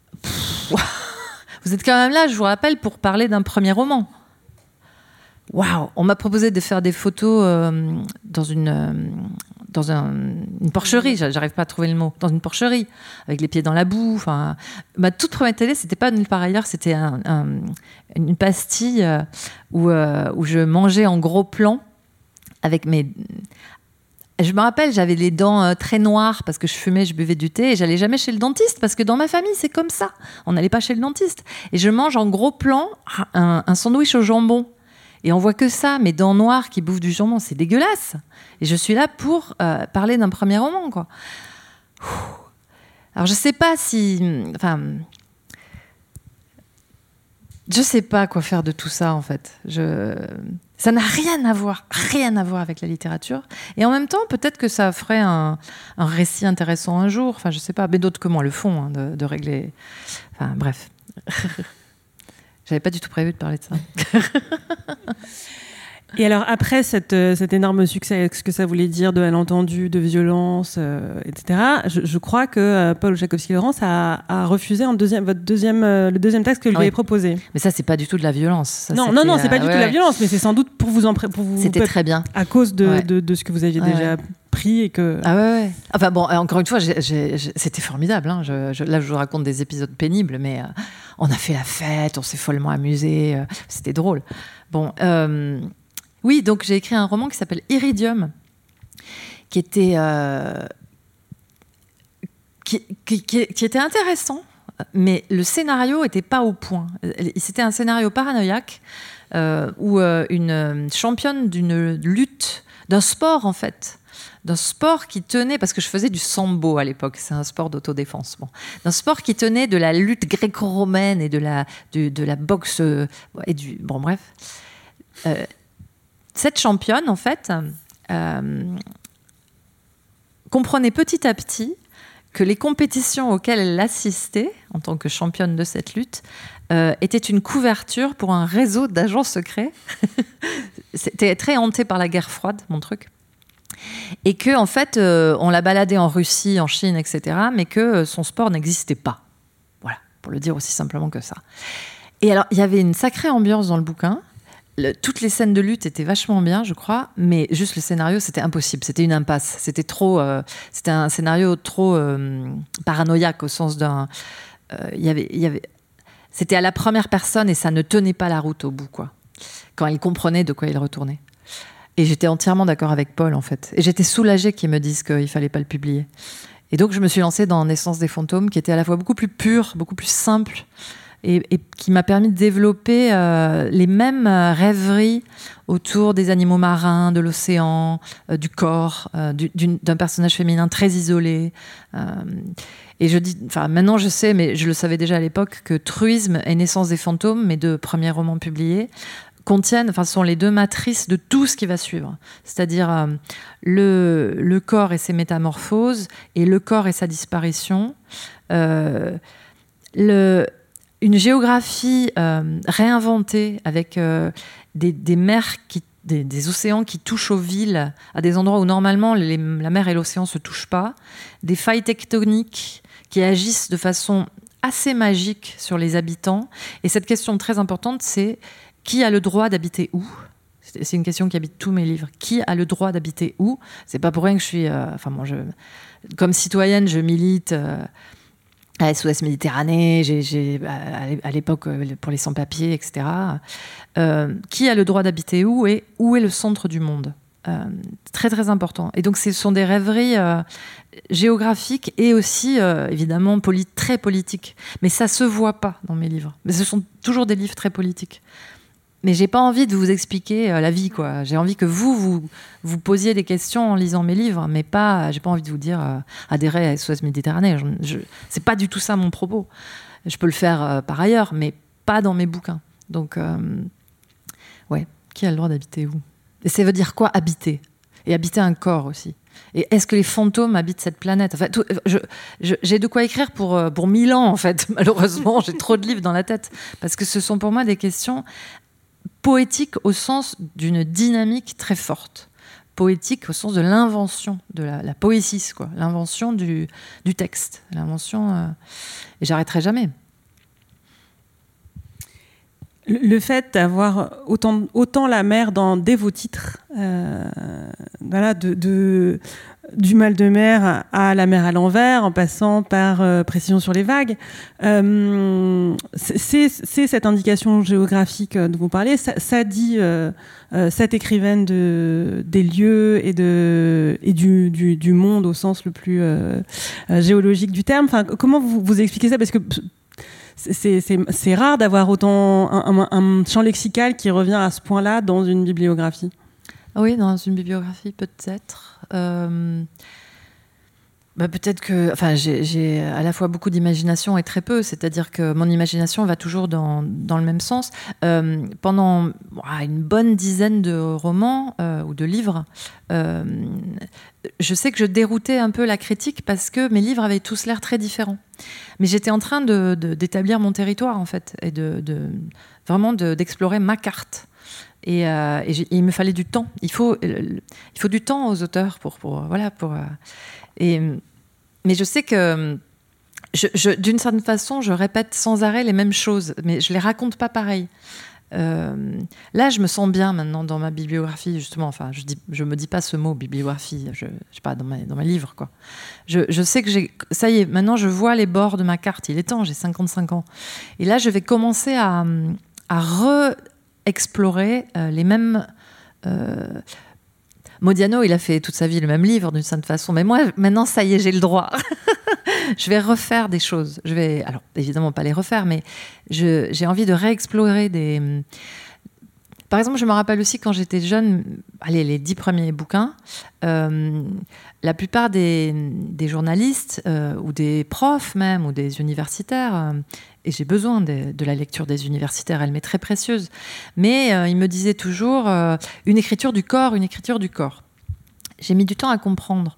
vous êtes quand même là, je vous rappelle, pour parler d'un premier roman. Waouh! On m'a proposé de faire des photos dans une porcherie, j'arrive pas à trouver le mot, dans une porcherie, avec les pieds dans la boue. Enfin, ma toute première télé, c'était pas Nulle part ailleurs, c'était une pastille où je mangeais en gros plan avec mes... Je me rappelle, j'avais les dents très noires parce que je fumais, je buvais du thé et j'allais jamais chez le dentiste parce que dans ma famille, c'est comme ça. On n'allait pas chez le dentiste. Et je mange en gros plan un sandwich au jambon. Et on voit que ça, mes dents noires qui bouffent du jambon, c'est dégueulasse. Et je suis là pour parler d'un premier roman, quoi. Alors, je sais pas si... Enfin... Je sais pas quoi faire de tout ça, en fait. Ça n'a rien à voir avec la littérature. Et en même temps, peut-être que ça ferait un récit intéressant un jour. Enfin, je sais pas, mais d'autres que moi le font, hein, de régler... Enfin, bref. J'avais pas du tout prévu de parler de ça. Et alors, après cet énorme succès, ce que ça voulait dire de malentendu, de violence, etc., je crois que Paul Jakowski-Laurence a refusé le deuxième texte que je lui ai proposé. Mais ça, c'est pas du tout de la violence. Ça, non, c'est pas du tout de la violence, mais c'est sans doute pour vous C'était très bien. À cause de ce que vous aviez déjà pris et que... Ah ouais. Enfin bon, encore une fois, c'était formidable. Hein. Là, je vous raconte des épisodes pénibles, mais on a fait la fête, on s'est follement amusé, c'était drôle. Bon... Oui, donc j'ai écrit un roman qui s'appelle Iridium, qui était intéressant, mais le scénario n'était pas au point. C'était un scénario paranoïaque où une championne d'une lutte, d'un sport en fait, d'un sport qui tenait, parce que je faisais du sambo à l'époque, c'est un sport d'autodéfense, d'un sport qui tenait de la lutte gréco-romaine et de la boxe et du... Bon, bref... cette championne, en fait, comprenait petit à petit que les compétitions auxquelles elle assistait, en tant que championne de cette lutte, étaient une couverture pour un réseau d'agents secrets. C'était très hanté par la guerre froide, mon truc. Et que, en fait, on l'a baladée en Russie, en Chine, etc., mais que son sport n'existait pas. Voilà, pour le dire aussi simplement que ça. Et alors, il y avait une sacrée ambiance dans le bouquin. Toutes les scènes de lutte étaient vachement bien, je crois, mais juste le scénario, c'était impossible. C'était une impasse. C'était un scénario trop paranoïaque au sens d'un. C'était à la première personne et ça ne tenait pas la route au bout, quoi. Quand il comprenait de quoi il retournait. Et j'étais entièrement d'accord avec Paul, en fait. Et j'étais soulagée qu'ils me disent qu'il fallait pas le publier. Et donc, je me suis lancée dans Naissance des fantômes, qui était à la fois beaucoup plus pure, beaucoup plus simple, et qui m'a permis de développer les mêmes rêveries autour des animaux marins, de l'océan, du corps, d'un personnage féminin très isolé. Et je dis, enfin, maintenant je sais, mais je le savais déjà à l'époque, que Truisme et Naissance des fantômes, mes 2 premiers romans publiés, sont les 2 matrices de tout ce qui va suivre. C'est-à-dire le corps et ses métamorphoses, et le corps et sa disparition. Une géographie réinventée avec des mers, des océans qui touchent aux villes, à des endroits où normalement la mer et l'océan ne se touchent pas, des failles tectoniques qui agissent de façon assez magique sur les habitants. Et cette question très importante, c'est qui a le droit d'habiter où ? C'est une question qui habite tous mes livres. Qui a le droit d'habiter où ? C'est pas pour rien que je suis... comme citoyenne, je milite... à SOS Méditerranée, à l'époque pour les sans-papiers, etc. Qui a le droit d'habiter où et où est le centre du monde ? Très très important. Et donc ce sont des rêveries géographiques et aussi évidemment très politiques. Mais ça se voit pas dans mes livres. Mais ce sont toujours des livres très politiques. Mais j'ai pas envie de vous expliquer la vie, quoi. J'ai envie que vous posiez des questions en lisant mes livres, mais pas. J'ai pas envie de vous dire adhérez à SOS Méditerranée. C'est pas du tout ça mon propos. Je peux le faire par ailleurs, mais pas dans mes bouquins. Donc, ouais, qui a le droit d'habiter où ? Et ça veut dire quoi habiter ? Et habiter un corps aussi. Et est-ce que les fantômes habitent cette planète ? Enfin, j'ai de quoi écrire pour 1000 ans, en fait. Malheureusement, j'ai trop de livres dans la tête. Parce que ce sont pour moi des questions poétiques au sens d'une dynamique très forte. Poétique au sens de l'invention, de la poésis, quoi. L'invention du texte. L'invention... Et j'arrêterai jamais. Le fait d'avoir autant la mer dès vos titres, voilà, du mal de mer à la mer à l'envers, en passant par Précision sur les vagues, c'est cette indication géographique dont vous parlez. Ça dit cette écrivaine des lieux et du monde au sens le plus géologique du terme. Enfin, comment vous expliquez ça ? Parce que c'est rare d'avoir autant un champ lexical qui revient à ce point-là dans une bibliographie. Oui, dans une bibliographie, peut-être. Peut-être que... Enfin, j'ai à la fois beaucoup d'imagination et très peu. C'est-à-dire que mon imagination va toujours dans le même sens. Pendant une bonne dizaine de romans ou de livres, je sais que je déroutais un peu la critique parce que mes livres avaient tous l'air très différents. Mais j'étais en train d'établir mon territoire, en fait, et vraiment d'explorer ma carte. Et il me fallait du temps. Il faut du temps aux auteurs mais je sais que d'une certaine façon, je répète sans arrêt les mêmes choses, mais je les raconte pas pareil. Là, je me sens bien maintenant dans ma bibliographie, justement. Enfin, je me dis pas ce mot bibliographie. Je sais pas, dans mes livres, quoi. Je sais que ça y est. Maintenant, je vois les bords de ma carte. Il est temps. J'ai 55 ans. Et là, je vais commencer à explorer les mêmes... Modiano, il a fait toute sa vie le même livre d'une certaine façon, mais moi, maintenant, ça y est, j'ai le droit. Je vais refaire des choses. Alors, évidemment, pas les refaire, mais j'ai envie de réexplorer des... Par exemple, je me rappelle aussi quand j'étais jeune, les 10 premiers bouquins, la plupart des journalistes ou des profs même, ou des universitaires... Et j'ai besoin de la lecture des universitaires, elle m'est très précieuse. Mais il me disait toujours une écriture du corps, une écriture du corps. J'ai mis du temps à comprendre.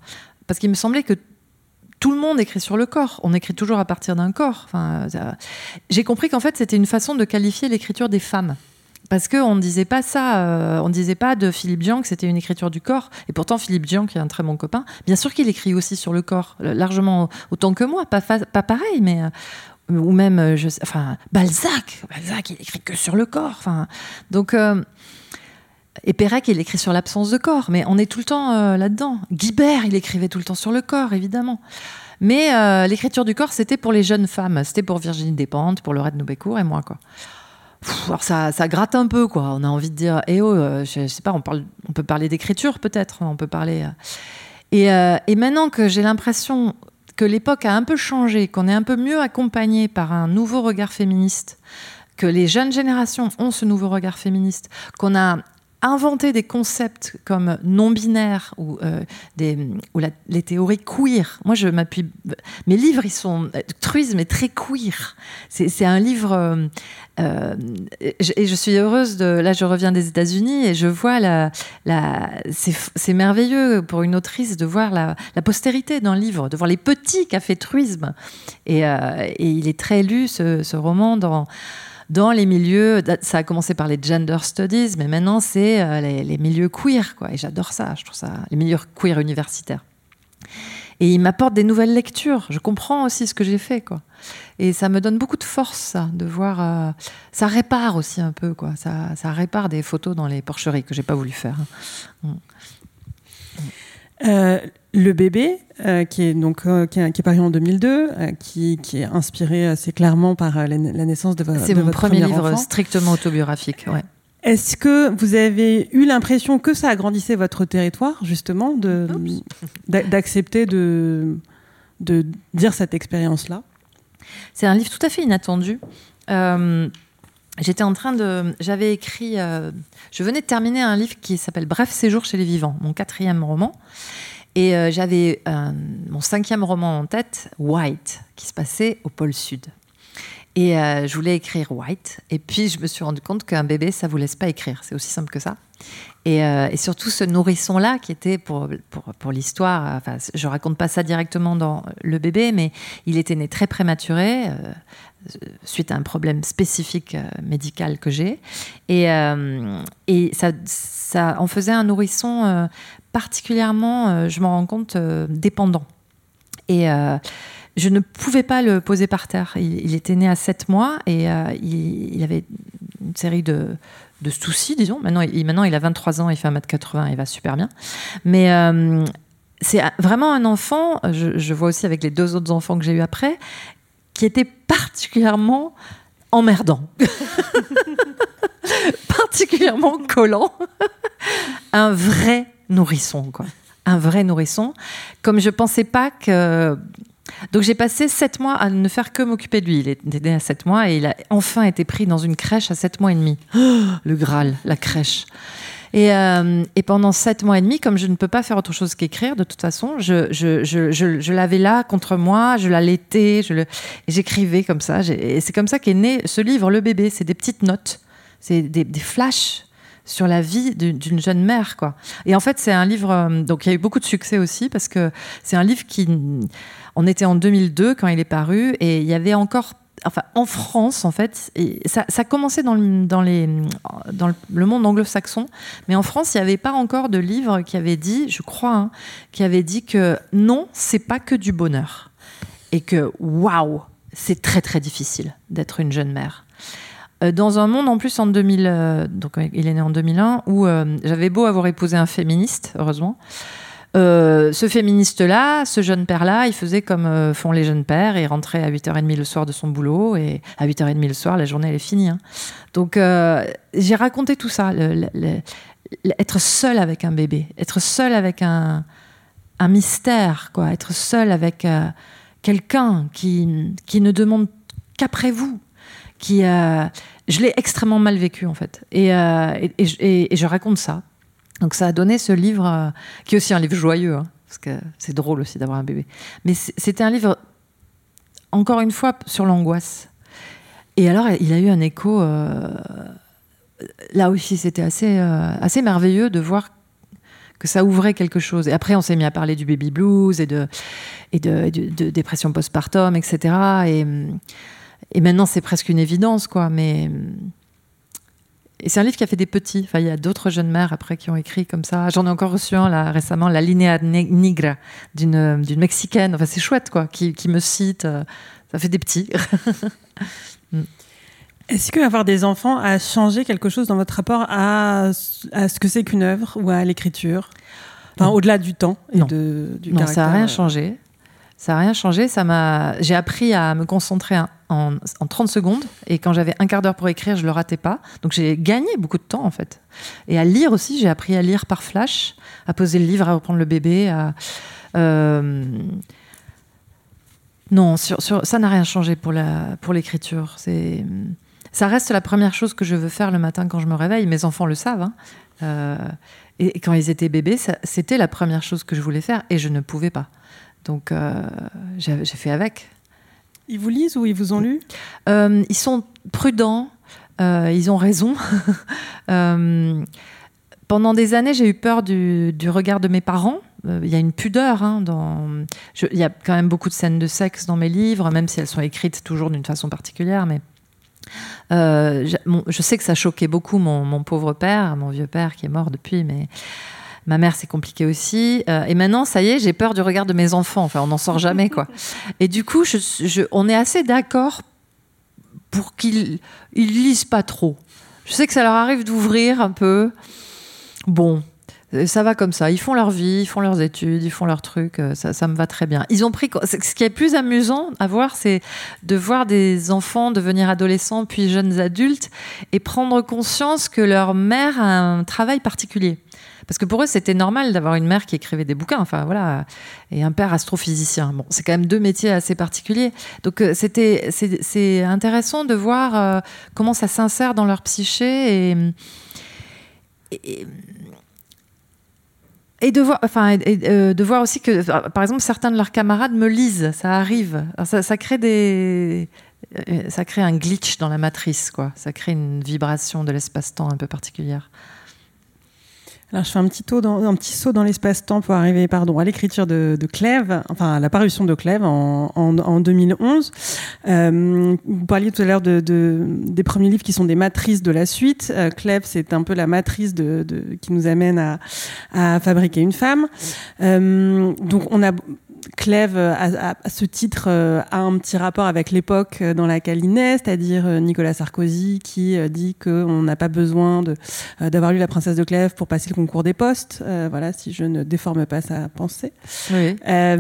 parce qu'il me semblait que tout le monde écrit sur le corps. On écrit toujours à partir d'un corps. J'ai compris qu'en fait, c'était une façon de qualifier l'écriture des femmes. Parce qu'on ne disait pas ça, on ne disait pas de Philippe Djian que c'était une écriture du corps. Et pourtant, Philippe Djian, qui est un très bon copain, bien sûr qu'il écrit aussi sur le corps, largement autant que moi, pas pareil, mais... ou même, Balzac, il écrit que sur le corps. Donc... Et Pérec, il écrit sur l'absence de corps, mais on est tout le temps là-dedans. Guibert, il écrivait tout le temps sur le corps, évidemment. Mais l'écriture du corps, c'était pour les jeunes femmes. C'était pour Virginie Despentes, pour Laurette Noubécourt et moi, quoi. Alors ça gratte un peu, quoi. On a envie de dire, je sais pas, on peut parler d'écriture, peut-être. On peut parler... Et maintenant que j'ai l'impression que l'époque a un peu changé, qu'on est un peu mieux accompagné par un nouveau regard féministe, que les jeunes générations ont ce nouveau regard féministe, qu'on a inventer des concepts comme non-binaires ou les théories queer. Moi, je m'appuie... Mes livres, ils sont... Truisme est très queer. C'est un livre... et je suis heureuse de... Là, je reviens des États-Unis et je vois c'est merveilleux pour une autrice de voir la postérité d'un livre, de voir les petits qu'a fait Truisme. Et il est très lu, ce roman, dans les milieux, ça a commencé par les gender studies, mais maintenant c'est les milieux queer, quoi. Et j'adore ça, je trouve ça, les milieux queer universitaires. Et il m'apporte des nouvelles lectures. Je comprends aussi ce que j'ai fait, quoi. Et ça me donne beaucoup de force, ça, de voir. Ça répare aussi un peu, quoi. Ça répare des photos dans les porcheries que j'ai pas voulu faire. Le bébé, qui est paru en 2002, qui est inspiré assez clairement par la naissance de votre premier enfant. C'est mon premier livre strictement autobiographique, ouais. Est-ce que vous avez eu l'impression que ça agrandissait votre territoire, justement, d'accepter de dire cette expérience-là ? C'est un livre tout à fait inattendu. J'avais écrit... je venais de terminer un livre qui s'appelle « Bref séjour chez les vivants », mon 4e roman. Et j'avais mon 5e roman en tête, White, qui se passait au pôle Sud. Et je voulais écrire White. Et puis, je me suis rendu compte qu'un bébé, ça ne vous laisse pas écrire. C'est aussi simple que ça. Et surtout, ce nourrisson-là, qui était pour l'histoire... Enfin, je ne raconte pas ça directement dans Le bébé, mais il était né très prématuré, suite à un problème spécifique médical que j'ai. Et ça en faisait un nourrisson particulièrement, je m'en rends compte, dépendant. Et je ne pouvais pas le poser par terre. Il était né à 7 mois et il avait une série de soucis, disons. Maintenant, il a 23 ans, il fait 1m80, il va super bien. Mais c'est vraiment un enfant, je vois aussi avec les 2 autres enfants que j'ai eus après, qui était particulièrement emmerdant. Particulièrement collant. Un vrai nourrisson, quoi. Un vrai nourrisson. Comme je pensais pas que... Donc j'ai passé 7 mois à ne faire que m'occuper de lui. Il était né à 7 mois et il a enfin été pris dans une crèche à 7 mois et demi. Le Graal, la crèche. Et pendant 7 mois et demi, comme je ne peux pas faire autre chose qu'écrire, de toute façon, je l'avais là contre moi, je l'allaitais, j'écrivais comme ça. Et c'est comme ça qu'est né ce livre, Le bébé. C'est des petites notes, c'est des flashs sur la vie d'une jeune mère, quoi. Et en fait, c'est un livre... donc, il y a eu beaucoup de succès aussi, parce que c'est un livre qui... On était en 2002 quand il est paru, et il y avait encore... Enfin, en France, en fait, et ça commençait dans le monde anglo-saxon, mais en France, il n'y avait pas encore de livre qui avait dit, je crois, qui avait dit que non, c'est pas que du bonheur. Et que, waouh, c'est très, très difficile d'être une jeune mère. Dans un monde, en plus, en 2000, donc il est né en 2001, où j'avais beau avoir épousé un féministe, heureusement, ce féministe-là, ce jeune père-là, il faisait comme font les jeunes pères, il rentrait à 8h30 le soir de son boulot, et à 8h30 le soir, la journée, elle est finie. Hein. Donc, j'ai raconté tout ça, être seule avec un bébé, être seule avec un mystère, quoi, être seule avec quelqu'un qui ne demande qu'après vous. Je l'ai extrêmement mal vécu, en fait. Et je raconte ça. Donc ça a donné ce livre, qui est aussi un livre joyeux, hein, parce que c'est drôle aussi d'avoir un bébé. Mais c'était un livre, encore une fois, sur l'angoisse. Et alors, il a eu un écho... là aussi, c'était assez merveilleux de voir que ça ouvrait quelque chose. Et après, on s'est mis à parler du baby blues et de dépression postpartum, etc. Et maintenant, c'est presque une évidence, quoi. Et c'est un livre qui a fait des petits. Enfin, il y a d'autres jeunes mères après qui ont écrit comme ça. J'en ai encore reçu un là récemment, La Linea Nigra, d'une Mexicaine. Enfin, c'est chouette, quoi, qui me cite. Ça fait des petits. Est-ce que avoir des enfants a changé quelque chose dans votre rapport à ce que c'est qu'une œuvre ou à l'écriture, enfin, au-delà du temps et du non, caractère? Ça n'a rien changé. Ça n'a rien changé. J'ai appris à me concentrer en 30 secondes. Et quand j'avais un quart d'heure pour écrire, je ne le ratais pas. Donc j'ai gagné beaucoup de temps, en fait. Et à lire aussi, j'ai appris à lire par flash, à poser le livre, à reprendre le bébé. Non, ça n'a rien changé pour l'écriture. Ça reste la première chose que je veux faire le matin quand je me réveille. Mes enfants le savent. Et quand ils étaient bébés, c'était la première chose que je voulais faire. Et je ne pouvais pas. Donc, j'ai fait avec. Ils vous lisent ou ils vous ont lu ? Ils sont prudents. Ils ont raison. Pendant des années, j'ai eu peur du regard de mes parents. Il y a une pudeur. Il y a quand même beaucoup de scènes de sexe dans mes livres, même si elles sont écrites toujours d'une façon particulière. Mais je sais que ça choquait beaucoup mon pauvre père, mon vieux père qui est mort depuis, mais ma mère, c'est compliqué aussi. Et maintenant, ça y est, j'ai peur du regard de mes enfants. Enfin, on n'en sort jamais, quoi. Et du coup, on est assez d'accord pour qu'ils lisent pas trop. Je sais que ça leur arrive d'ouvrir un peu. Bon, ça va comme ça. Ils font leur vie, ils font leurs études, ils font leurs trucs. Ça me va très bien. Ils ont pris. Ce qui est plus amusant à voir, c'est de voir des enfants devenir adolescents puis jeunes adultes et prendre conscience que leur mère a un travail particulier. Parce que pour eux, c'était normal d'avoir une mère qui écrivait des bouquins, enfin voilà, et un père astrophysicien. Bon, c'est quand même deux métiers assez particuliers. Donc c'est intéressant de voir comment ça s'insère dans leur psyché et de voir aussi que, par exemple, certains de leurs camarades me lisent. Ça arrive. Alors ça crée un glitch dans la matrice, quoi. Ça crée une vibration de l'espace-temps un peu particulière. Alors, je fais un petit saut dans l'espace-temps pour arriver à l'écriture de Clèves, enfin à la parution de Clèves en 2011. Vous parliez tout à l'heure des premiers livres qui sont des matrices de la suite. Clèves, c'est un peu la matrice qui nous amène à fabriquer une femme. Donc, on a Clèves, à ce titre, a un petit rapport avec l'époque dans laquelle il naît, c'est-à-dire Nicolas Sarkozy qui dit qu'on n'a pas besoin d'avoir lu La Princesse de Clèves pour passer le concours des postes. Voilà, si je ne déforme pas sa pensée. Oui.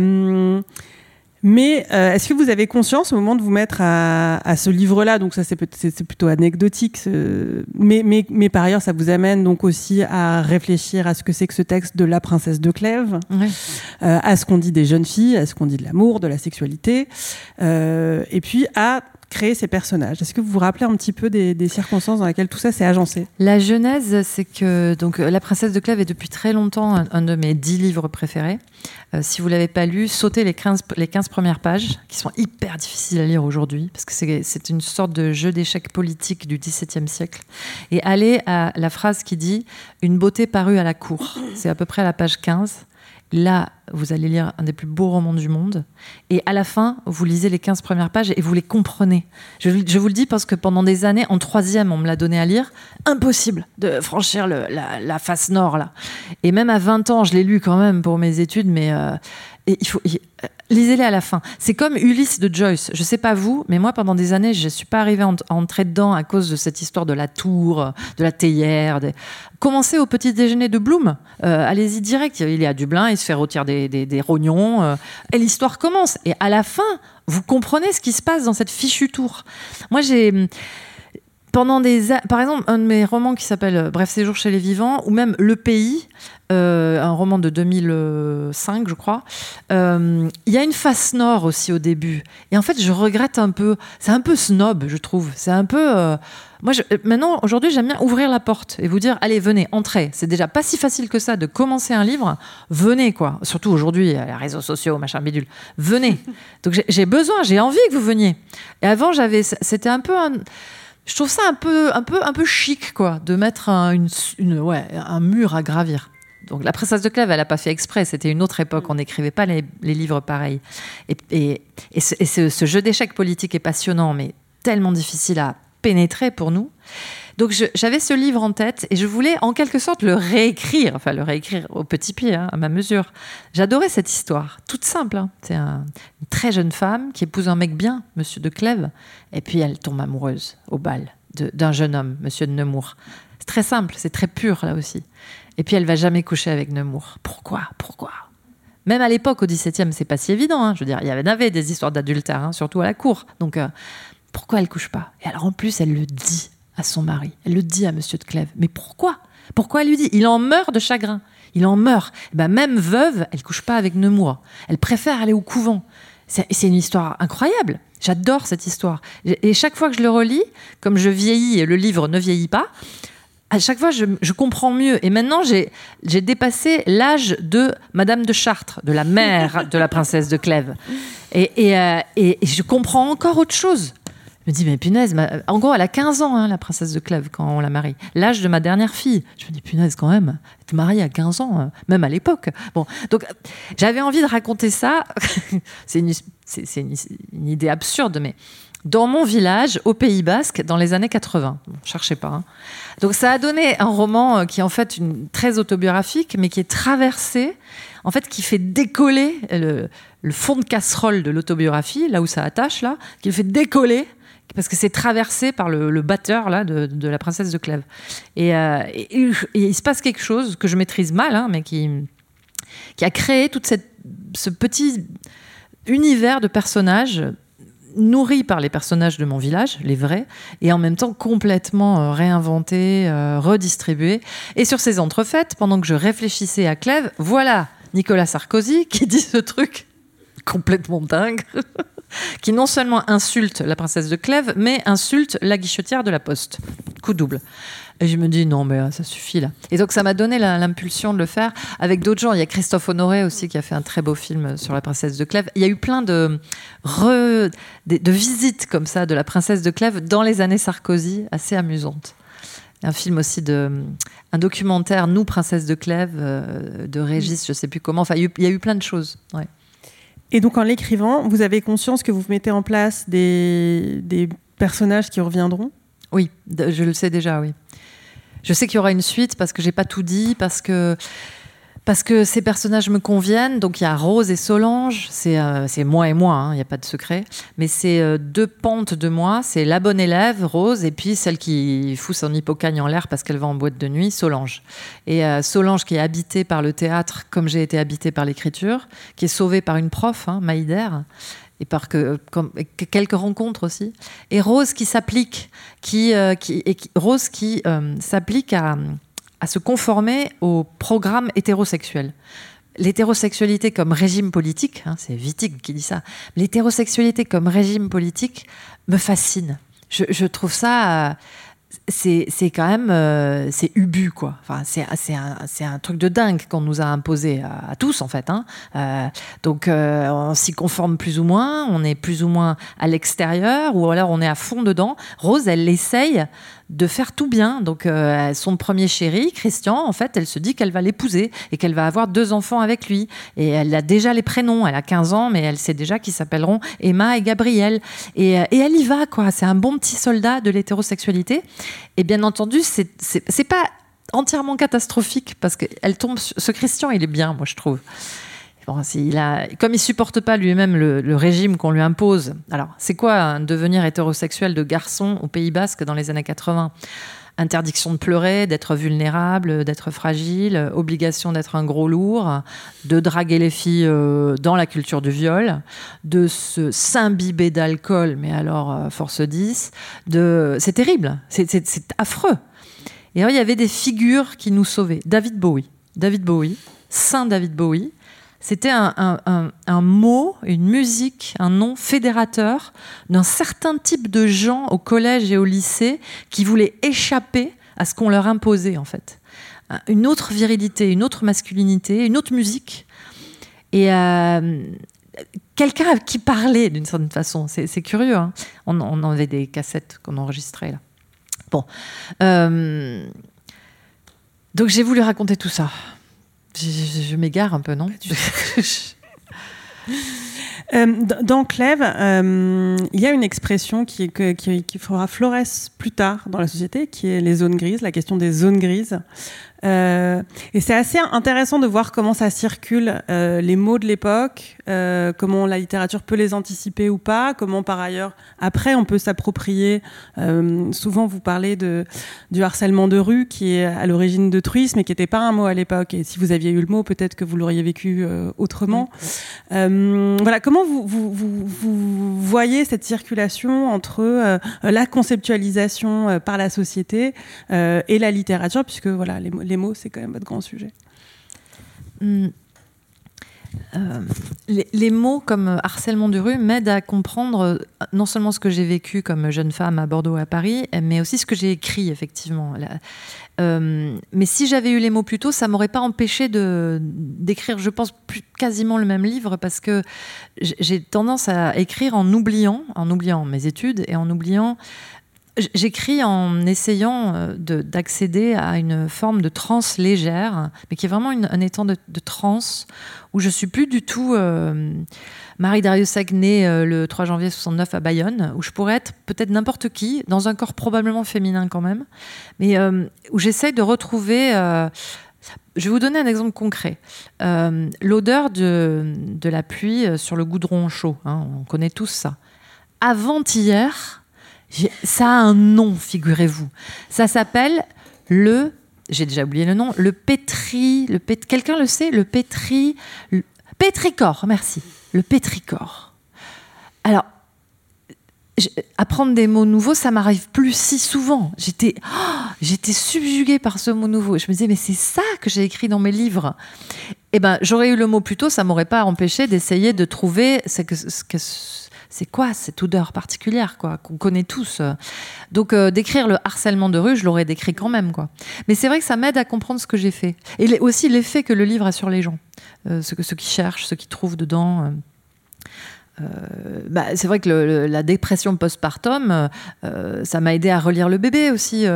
Mais est-ce que vous avez conscience au moment de vous mettre à ce livre-là, donc ça c'est plutôt anecdotique, mais par ailleurs ça vous amène donc aussi à réfléchir à ce que c'est que ce texte de La Princesse de Clèves, oui. À ce qu'on dit des jeunes filles, à ce qu'on dit de l'amour, de la sexualité, et puis à créer ces personnages. Est-ce que vous vous rappelez un petit peu des circonstances dans lesquelles tout ça s'est agencé ? La genèse, c'est que donc, La Princesse de Clèves est depuis très longtemps un de mes 10 livres préférés. Si vous ne l'avez pas lu, sautez les 15 premières pages, qui sont hyper difficiles à lire aujourd'hui, parce que c'est une sorte de jeu d'échecs politique du XVIIe siècle. Et allez à la phrase qui dit « Une beauté parue à la cour ». C'est à peu près à la page 15. Là, vous allez lire un des plus beaux romans du monde. Et à la fin, vous lisez les 15 premières pages et vous les comprenez. Je vous le dis parce que pendant des années, en 3e, on me l'a donné à lire. Impossible de franchir la face nord, là. Et même à 20 ans, je l'ai lu quand même pour mes études, mais lisez-les à la fin. C'est comme Ulysse de Joyce. Je ne sais pas vous, mais moi, pendant des années, je ne suis pas arrivée à entrer dedans à cause de cette histoire de la tour, de la théière. Commencez au petit déjeuner de Bloom. Allez-y direct. Il est à Dublin, il se fait rôtir des rognons. Et l'histoire commence. Et à la fin, vous comprenez ce qui se passe dans cette fichue tour. Moi, par exemple, un de mes romans qui s'appelle Bref séjour chez les vivants, ou même Le Pays, un roman de 2005, je crois. Il y a une face nord aussi au début. Et en fait, je regrette un peu. C'est un peu snob, je trouve. C'est un peu... Maintenant, aujourd'hui, j'aime bien ouvrir la porte et vous dire, allez, venez, entrez. C'est déjà pas si facile que ça de commencer un livre. Venez, quoi. Surtout aujourd'hui, les réseaux sociaux, machin bidule. Venez. Donc, j'ai besoin, j'ai envie que vous veniez. Et avant, c'était un peu... Je trouve ça un peu chic, quoi, de mettre un mur à gravir. Donc la princesse de Clèves, elle n'a pas fait exprès, c'était une autre époque, on n'écrivait pas les livres pareils. Et ce jeu d'échecs politique est passionnant, mais tellement difficile à pénétrer pour nous. Donc j'avais ce livre en tête et je voulais en quelque sorte le réécrire au petit pied, à ma mesure. J'adorais cette histoire, toute simple. C'est une très jeune femme qui épouse un mec bien, Monsieur de Clèves, et puis elle tombe amoureuse au bal d'un jeune homme, Monsieur de Nemours. C'est très simple, c'est très pur là aussi. Et puis elle va jamais coucher avec Nemours. Pourquoi ? Même à l'époque, au XVIIe, c'est pas si évident. Je veux dire, il y avait des histoires d'adultère, surtout à la cour. Donc pourquoi elle couche pas ? Et alors en plus, elle le dit à son mari. Elle le dit à Monsieur de Clèves. Mais pourquoi ? Pourquoi elle lui dit ? Il en meurt de chagrin. Il en meurt. Et ben même veuve, elle couche pas avec Nemours. Elle préfère aller au couvent. C'est une histoire incroyable. J'adore cette histoire. Et chaque fois que je le relis, comme je vieillis et le livre ne vieillit pas, à chaque fois, je comprends mieux. Et maintenant, j'ai dépassé l'âge de Madame de Chartres, de la mère de la princesse de Clèves. Et je comprends encore autre chose. Je me dis, mais punaise, en gros, elle a 15 ans, la princesse de Clèves, quand on la marie. L'âge de ma dernière fille. Je me dis, punaise, quand même, être mariée à 15 ans, même à l'époque. Bon, donc, j'avais envie de raconter ça. C'est une idée absurde, mais dans mon village, au Pays Basque, dans les années 80. Bon, cherchez pas. Donc, ça a donné un roman qui est en fait très autobiographique, mais qui est traversé, en fait, qui fait décoller le fond de casserole de l'autobiographie, là où ça attache, là, qui le fait décoller, parce que c'est traversé par le batteur là, de la princesse de Clèves. Et il se passe quelque chose que je maîtrise mal, mais qui a créé tout ce petit univers de personnages nourris par les personnages de mon village, les vrais, et en même temps complètement réinventés, redistribués. Et sur ces entrefaites, pendant que je réfléchissais à Clèves, voilà Nicolas Sarkozy qui dit ce truc complètement dingue qui non seulement insulte la princesse de Clèves, mais insulte la guichetière de la Poste. Coup double. Et je me dis, non, mais ça suffit là. Et donc, ça m'a donné l'impulsion de le faire avec d'autres gens. Il y a Christophe Honoré aussi qui a fait un très beau film sur la princesse de Clèves. Il y a eu plein de visites comme ça de la princesse de Clèves dans les années Sarkozy, assez amusantes. Un film aussi un documentaire, Nous, princesse de Clèves, de Régis, je ne sais plus comment. Enfin, il y a eu plein de choses. Ouais. Et donc, en l'écrivant, vous avez conscience que vous mettez en place des personnages qui reviendront ? Oui, je le sais déjà, oui. Je sais qu'il y aura une suite parce que j'ai pas tout dit, parce que ces personnages me conviennent. Donc, il y a Rose et Solange, c'est moi et moi, il n'y a pas de secret. Mais c'est deux pentes de moi, c'est la bonne élève, Rose, et puis celle qui fout son hippocagne en l'air parce qu'elle va en boîte de nuit, Solange. Et Solange qui est habitée par le théâtre comme j'ai été habitée par l'écriture, qui est sauvée par une prof, Maïder, et par quelques rencontres aussi. Et Rose qui s'applique, Rose qui s'applique à se conformer au programme hétérosexuel. L'hétérosexualité comme régime politique, c'est Wittig qui dit ça, l'hétérosexualité comme régime politique me fascine. Je trouve ça... c'est quand même c'est ubu quoi. Enfin, c'est un truc de dingue qu'on nous a imposé à tous en fait. Donc on s'y conforme plus ou moins, on est plus ou moins à l'extérieur ou alors on est à fond dedans. Rose, elle essaye de faire tout bien. Donc son premier chéri, Christian, en fait, elle se dit qu'elle va l'épouser et qu'elle va avoir 2 enfants avec lui. Et elle a déjà les prénoms. Elle a 15 ans, mais elle sait déjà qu'ils s'appelleront Emma et Gabriel. Et elle y va, quoi. C'est un bon petit soldat de l'hétérosexualité. Et bien entendu, c'est pas entièrement catastrophique parce qu'elle tombe... Ce Christian, il est bien, moi, je trouve. Bon, comme il supporte pas lui-même le régime qu'on lui impose. Alors, c'est quoi un devenir hétérosexuel de garçon au Pays Basque dans les années 80 ? Interdiction de pleurer, d'être vulnérable, d'être fragile, obligation d'être un gros lourd, de draguer les filles dans la culture du viol, de se s'imbiber d'alcool, mais alors force 10. C'est terrible, c'est affreux. Et alors, il y avait des figures qui nous sauvaient. David Bowie, Saint David Bowie. C'était un mot, une musique, un nom fédérateur d'un certain type de gens au collège et au lycée qui voulaient échapper à ce qu'on leur imposait, en fait. Une autre virilité, une autre masculinité, une autre musique. Et quelqu'un qui parlait d'une certaine façon. C'est curieux, hein. On avait des cassettes qu'on enregistrait, là. Bon. Donc, j'ai voulu raconter tout ça. Je m'égare un peu, non? Dans Clèves, il y a une expression qui fera florès plus tard dans la société, qui est les zones grises, la question des zones grises. Et c'est assez intéressant de voir comment ça circule, les mots de l'époque, comment la littérature peut les anticiper ou pas, comment par ailleurs, après, on peut s'approprier. Souvent, vous parlez du harcèlement de rue, qui est à l'origine de truisme, mais qui n'était pas un mot à l'époque. Et si vous aviez eu le mot, peut-être que vous l'auriez vécu autrement. Voilà, comment vous voyez cette circulation entre la conceptualisation par la société et la littérature, puisque voilà, les mots, c'est quand même votre grand sujet. Les mots comme harcèlement de rue m'aident à comprendre non seulement ce que j'ai vécu comme jeune femme à Bordeaux, à Paris, mais aussi ce que j'ai écrit, effectivement. Mais si j'avais eu les mots plus tôt, ça m'aurait pas empêché d'écrire, je pense, quasiment le même livre, parce que j'ai tendance à écrire en oubliant mes études et en oubliant. J'écris en essayant d'accéder à une forme de transe légère, mais qui est vraiment un état de transe où je suis plus du tout Marie Dariussec, née le 3 janvier 69 à Bayonne, où je pourrais être peut-être n'importe qui, dans un corps probablement féminin quand même, mais où j'essaye de retrouver... Je vais vous donner un exemple concret. L'odeur de la pluie sur le goudron chaud, hein, on connaît tous ça. Avant-hier... Ça a un nom, figurez-vous. Ça s'appelle j'ai déjà oublié le nom, quelqu'un le sait? Pétrichor, merci. Le pétrichor. Alors, apprendre des mots nouveaux, ça m'arrive plus si souvent. J'étais subjuguée par ce mot nouveau. Je me disais, mais c'est ça que j'ai écrit dans mes livres. Eh ben, j'aurais eu le mot plus tôt, ça m'aurait pas empêché d'essayer de trouver c'est quoi cette odeur particulière, quoi, qu'on connaît tous. Donc décrire le harcèlement de rue, je l'aurais décrit quand même, quoi. Mais c'est vrai que ça m'aide à comprendre ce que j'ai fait. Et aussi l'effet que le livre a sur les gens. Ceux qui cherchent, ceux qui trouvent dedans. C'est vrai que la dépression postpartum, ça m'a aidé à relire le bébé aussi.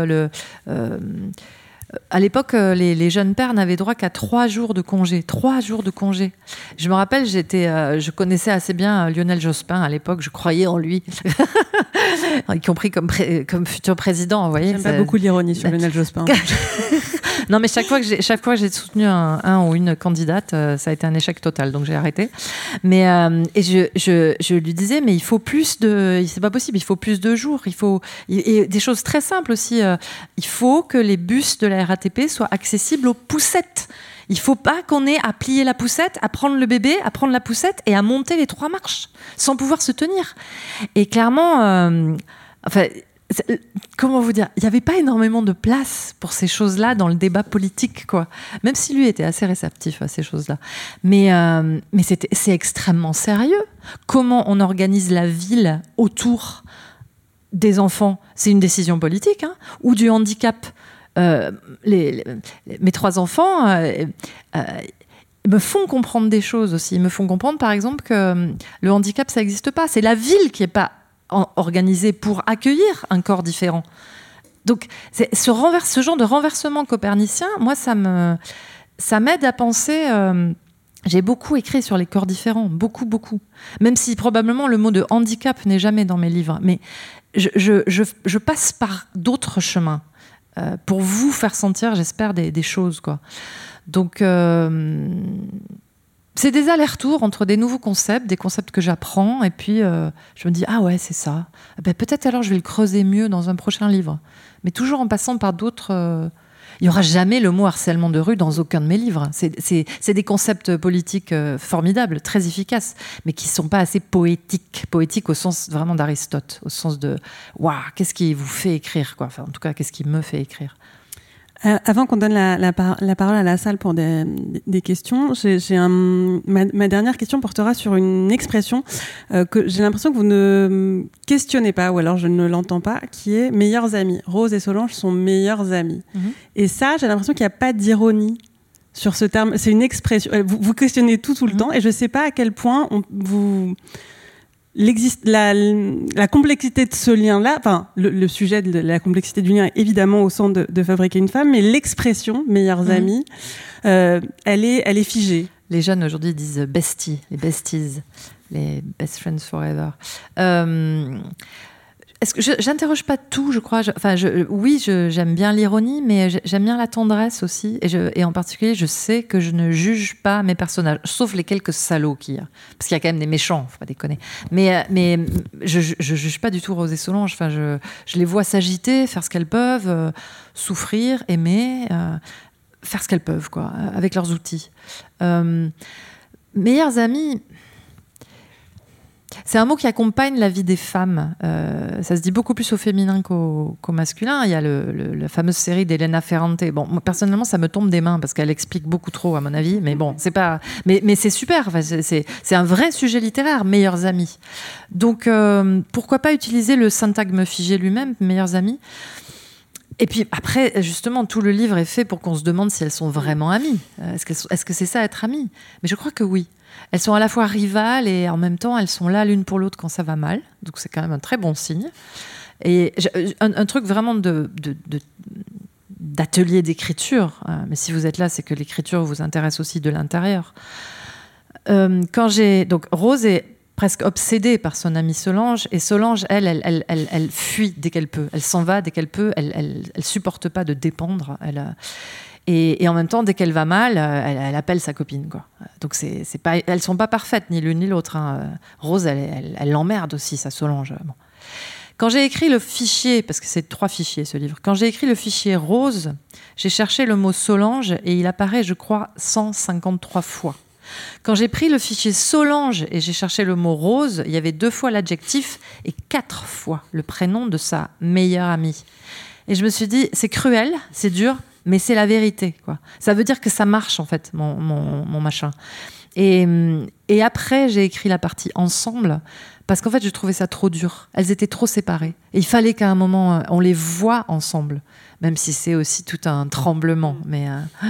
À l'époque, les jeunes pères n'avaient droit qu'à 3 jours de congé. 3 jours de congé. Je me rappelle, je connaissais assez bien Lionel Jospin à l'époque. Je croyais en lui, y compris comme futur président. Vous voyez, j'aime pas beaucoup l'ironie sur Lionel Jospin. Non, mais chaque fois que j'ai soutenu un ou une candidate, ça a été un échec total, donc j'ai arrêté. Mais et je lui disais, mais il faut plus c'est pas possible, il faut plus de jours, et des choses très simples aussi. Il faut que les bus de la RATP soient accessibles aux poussettes. Il faut pas qu'on ait à plier la poussette, à prendre le bébé, à prendre la poussette et à monter les 3 marches sans pouvoir se tenir. Et clairement, comment vous dire, il n'y avait pas énormément de place pour ces choses-là dans le débat politique, quoi. Même si lui était assez réceptif à ces choses-là. Mais c'est extrêmement sérieux. Comment on organise la ville autour des enfants? C'est une décision politique, hein, ou du handicap. Mes 3 enfants me font comprendre des choses aussi. Ils me font comprendre, par exemple, que le handicap, ça n'existe pas. C'est la ville qui n'est pas organisée pour accueillir un corps différent. Donc, ce genre de renversement copernicien, moi, ça m'aide à penser... j'ai beaucoup écrit sur les corps différents, beaucoup. Même si probablement le mot de handicap n'est jamais dans mes livres. Mais je passe par d'autres chemins. Pour vous faire sentir, j'espère, des choses, quoi. Donc, c'est des allers-retours entre des nouveaux concepts, des concepts que j'apprends, et puis je me dis, ah ouais, c'est ça. Peut-être alors je vais le creuser mieux dans un prochain livre. Mais toujours en passant par d'autres... Il n'y aura jamais le mot harcèlement de rue dans aucun de mes livres. C'est des concepts politiques formidables, très efficaces, mais qui ne sont pas assez poétiques. Poétiques au sens vraiment d'Aristote, au sens de « waouh, qu'est-ce qui vous fait écrire ?» quoi. Enfin, en tout cas, qu'est-ce qui me fait écrire. Avant qu'on donne la parole à la salle pour des questions, ma dernière question portera sur une expression que j'ai l'impression que vous ne questionnez pas, ou alors je ne l'entends pas, qui est « meilleurs amis ». Rose et Solange sont meilleurs amis. Et ça, j'ai l'impression qu'il n'y a pas d'ironie sur ce terme. C'est une expression. Vous questionnez tout le temps, et je ne sais pas à quel point vous la complexité de ce lien-là, enfin, le sujet de la complexité du lien est évidemment au centre de Fabriquer une femme, mais l'expression meilleures amies, elle est figée. Les jeunes aujourd'hui disent bestie, les besties, les best friends forever. Est-ce que j'interroge pas tout, je crois. J'aime bien l'ironie, mais j'aime bien la tendresse aussi. Et en particulier, je sais que je ne juge pas mes personnages, sauf les quelques salauds qu'il y a. Parce qu'il y a quand même des méchants, faut pas déconner. Mais je juge pas du tout Rose et Solange. Enfin, je les vois s'agiter, faire ce qu'elles peuvent, souffrir, aimer, faire ce qu'elles peuvent, quoi, avec leurs outils. Meilleures amies. C'est un mot qui accompagne la vie des femmes. Ça se dit beaucoup plus au féminin qu'au masculin. Il y a la fameuse série d'Elena Ferrante. Bon, moi, personnellement, ça me tombe des mains parce qu'elle explique beaucoup trop, à mon avis. Mais bon, c'est pas. Mais c'est super. Enfin, c'est un vrai sujet littéraire. Meilleures amies. Donc, pourquoi pas utiliser le syntagme figé lui-même, meilleures amies. Et puis après, justement, tout le livre est fait pour qu'on se demande si elles sont vraiment amies. Est-ce que c'est ça, être amie ? Mais je crois que oui. Elles sont à la fois rivales et en même temps, elles sont là l'une pour l'autre quand ça va mal. Donc c'est quand même un très bon signe. Et un truc vraiment d'atelier d'écriture, mais si vous êtes là, c'est que l'écriture vous intéresse aussi de l'intérieur. Donc Rose est presque obsédée par son amie Solange, et Solange, elle fuit dès qu'elle peut. Elle s'en va dès qu'elle peut. Elle supporte pas de dépendre. Et en même temps, dès qu'elle va mal, elle appelle sa copine, quoi. Donc c'est pas, elles sont pas parfaites, ni l'une ni l'autre, hein. Rose, elle l'emmerde aussi, sa Solange. Bon. Quand j'ai écrit le fichier, parce que c'est 3 fichiers ce livre, quand j'ai écrit le fichier Rose, j'ai cherché le mot Solange et il apparaît, je crois, 153 fois. Quand j'ai pris le fichier Solange et j'ai cherché le mot Rose, il y avait 2 fois l'adjectif et 4 fois le prénom de sa meilleure amie. Et je me suis dit, c'est cruel, c'est dur, mais c'est la vérité, quoi. Ça veut dire que ça marche, en fait, mon machin. Et après, j'ai écrit la partie ensemble, parce qu'en fait, je trouvais ça trop dur. Elles étaient trop séparées. Et il fallait qu'à un moment, on les voit ensemble, même si c'est aussi tout un tremblement. Mais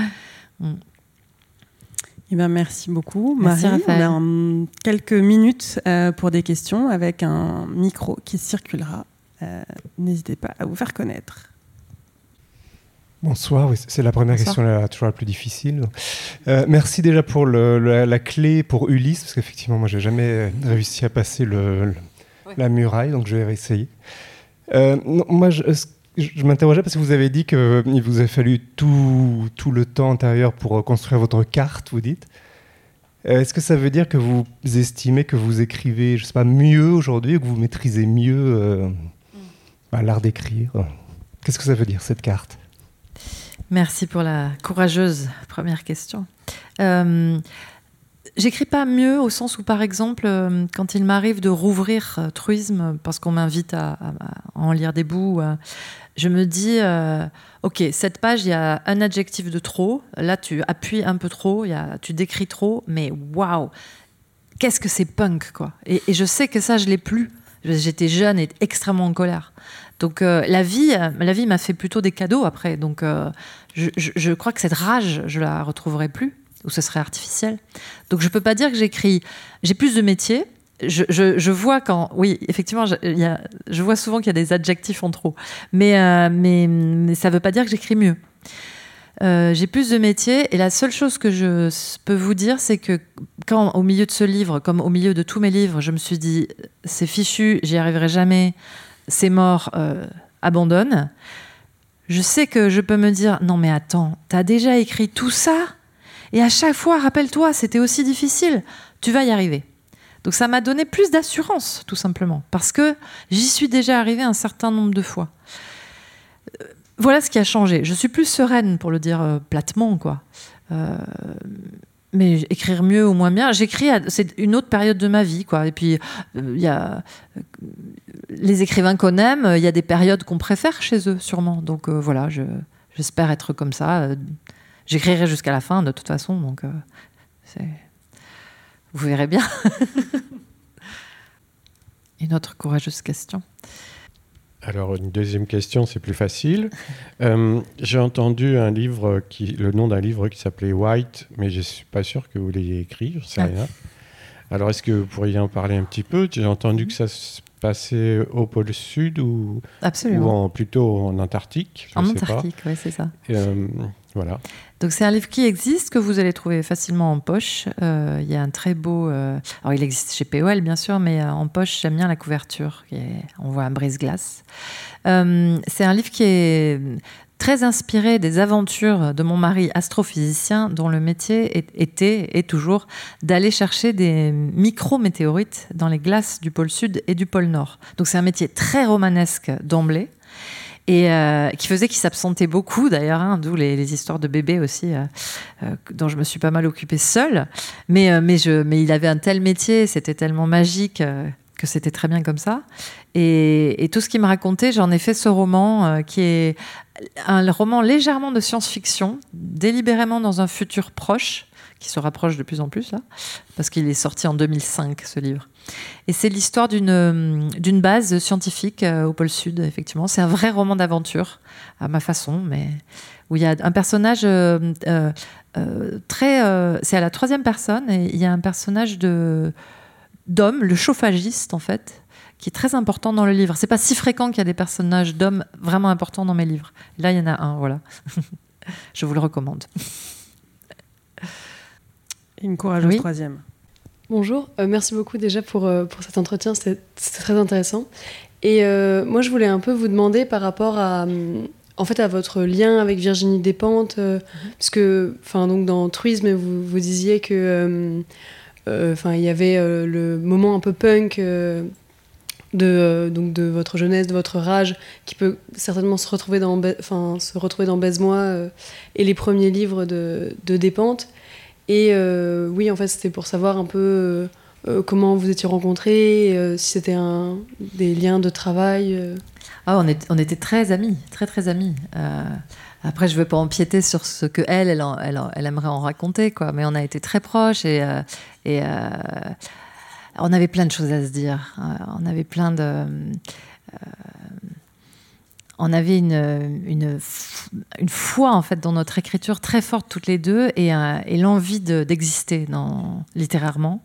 Eh ben, merci beaucoup, merci, Marie. Raphaël. On a quelques minutes pour des questions avec un micro qui circulera. N'hésitez pas à vous faire connaître. Bonsoir, oui, c'est la première Bonsoir. question, toujours la plus difficile. Merci déjà pour la clé pour Ulysse, parce qu'effectivement, moi, j'ai jamais réussi à passer la muraille, donc je vais essayer. Moi, je m'interrogeais parce que vous avez dit qu'il vous a fallu tout le temps antérieur pour construire votre carte, vous dites. Est-ce que ça veut dire que vous estimez que vous écrivez, je sais pas, mieux aujourd'hui, ou que vous maîtrisez mieux l'art d'écrire ? Qu'est-ce que ça veut dire, cette carte ? Merci pour la courageuse première question. J'écris pas mieux au sens où, par exemple, quand il m'arrive de rouvrir Truisme, parce qu'on m'invite à en lire des bouts, je me dis, ok, cette page, il y a un adjectif de trop, là tu appuies un peu trop, tu décris trop, mais waouh, qu'est-ce que c'est punk, quoi. Et je sais que ça, je l'ai plus. J'étais jeune et extrêmement en colère. Donc la vie m'a fait plutôt des cadeaux après. Donc je crois que cette rage, je la retrouverai plus, ou ce serait artificiel. Donc je peux pas dire que j'écris. J'ai plus de métier. Je vois oui, effectivement, je vois souvent qu'il y a des adjectifs en trop. Mais ça veut pas dire que j'écris mieux. J'ai plus de métier, et la seule chose que je peux vous dire, c'est que quand, au milieu de ce livre, comme au milieu de tous mes livres, je me suis dit, c'est fichu, j'y arriverai jamais, c'est mort, abandonne. Je sais que je peux me dire, non mais attends, t'as déjà écrit tout ça ? Et à chaque fois, rappelle-toi, c'était aussi difficile, tu vas y arriver. Donc ça m'a donné plus d'assurance, tout simplement, parce que j'y suis déjà arrivée un certain nombre de fois. Voilà ce qui a changé. Je suis plus sereine, pour le dire platement, quoi. Mais écrire mieux ou moins bien, c'est une autre période de ma vie, quoi. Et puis il y a les écrivains qu'on aime, il y a des périodes qu'on préfère chez eux, sûrement. Donc voilà, j'espère être comme ça. J'écrirai jusqu'à la fin, de toute façon. Donc vous verrez bien. Une autre courageuse question. Alors, une deuxième question, c'est plus facile. J'ai entendu le nom d'un livre qui s'appelait White, mais je ne suis pas sûr que vous l'ayez écrit, je ne sais rien. Alors, est-ce que vous pourriez en parler un petit peu? J'ai entendu que ça se passait au pôle Sud ou plutôt en Antarctique. En Antarctique, oui, c'est ça. Voilà. Donc c'est un livre qui existe, que vous allez trouver facilement en poche. Il y a un très beau... alors il existe chez POL bien sûr, mais en poche j'aime bien la couverture. On voit un brise-glace. C'est un livre qui est très inspiré des aventures de mon mari astrophysicien, dont le métier était et toujours d'aller chercher des micro-météorites dans les glaces du pôle Sud et du pôle Nord. Donc c'est un métier très romanesque d'emblée. Et qui faisait qu'il s'absentait beaucoup d'ailleurs, hein, d'où les histoires de bébés aussi, dont je me suis pas mal occupée seule. Mais il avait un tel métier, c'était tellement magique que c'était très bien comme ça. Et tout ce qu'il me racontait, j'en ai fait ce roman qui est un roman légèrement de science-fiction, délibérément dans un futur proche, qui se rapproche de plus en plus, là, parce qu'il est sorti en 2005, ce livre. Et c'est l'histoire d'une base scientifique au pôle Sud, effectivement. C'est un vrai roman d'aventure, à ma façon, mais où il y a un personnage c'est à la troisième personne, et il y a un personnage d'homme, le chauffagiste, en fait, qui est très important dans le livre. C'est pas si fréquent qu'il y a des personnages d'hommes vraiment importants dans mes livres. Là, il y en a un, voilà. Je vous le recommande. Une courageuse troisième. Bonjour, merci beaucoup déjà pour cet entretien, c'était très intéressant. Et moi, je voulais un peu vous demander par rapport à votre lien avec Virginie Despentes, parce que donc dans Truisme, vous disiez que il y avait le moment un peu punk de votre jeunesse, de votre rage, qui peut certainement se retrouver dans Baise-moi et les premiers livres de Despentes. Et oui, en fait, c'était pour savoir un peu comment vous étiez rencontrés, si c'était des liens de travail. On était très amis, très très amis. Après, je ne veux pas empiéter sur ce que elle aimerait en raconter, quoi. Mais on a été très proches et on avait plein de choses à se dire. On avait plein de... on avait une foi en fait dans notre écriture très forte toutes les deux et l'envie d'exister littérairement.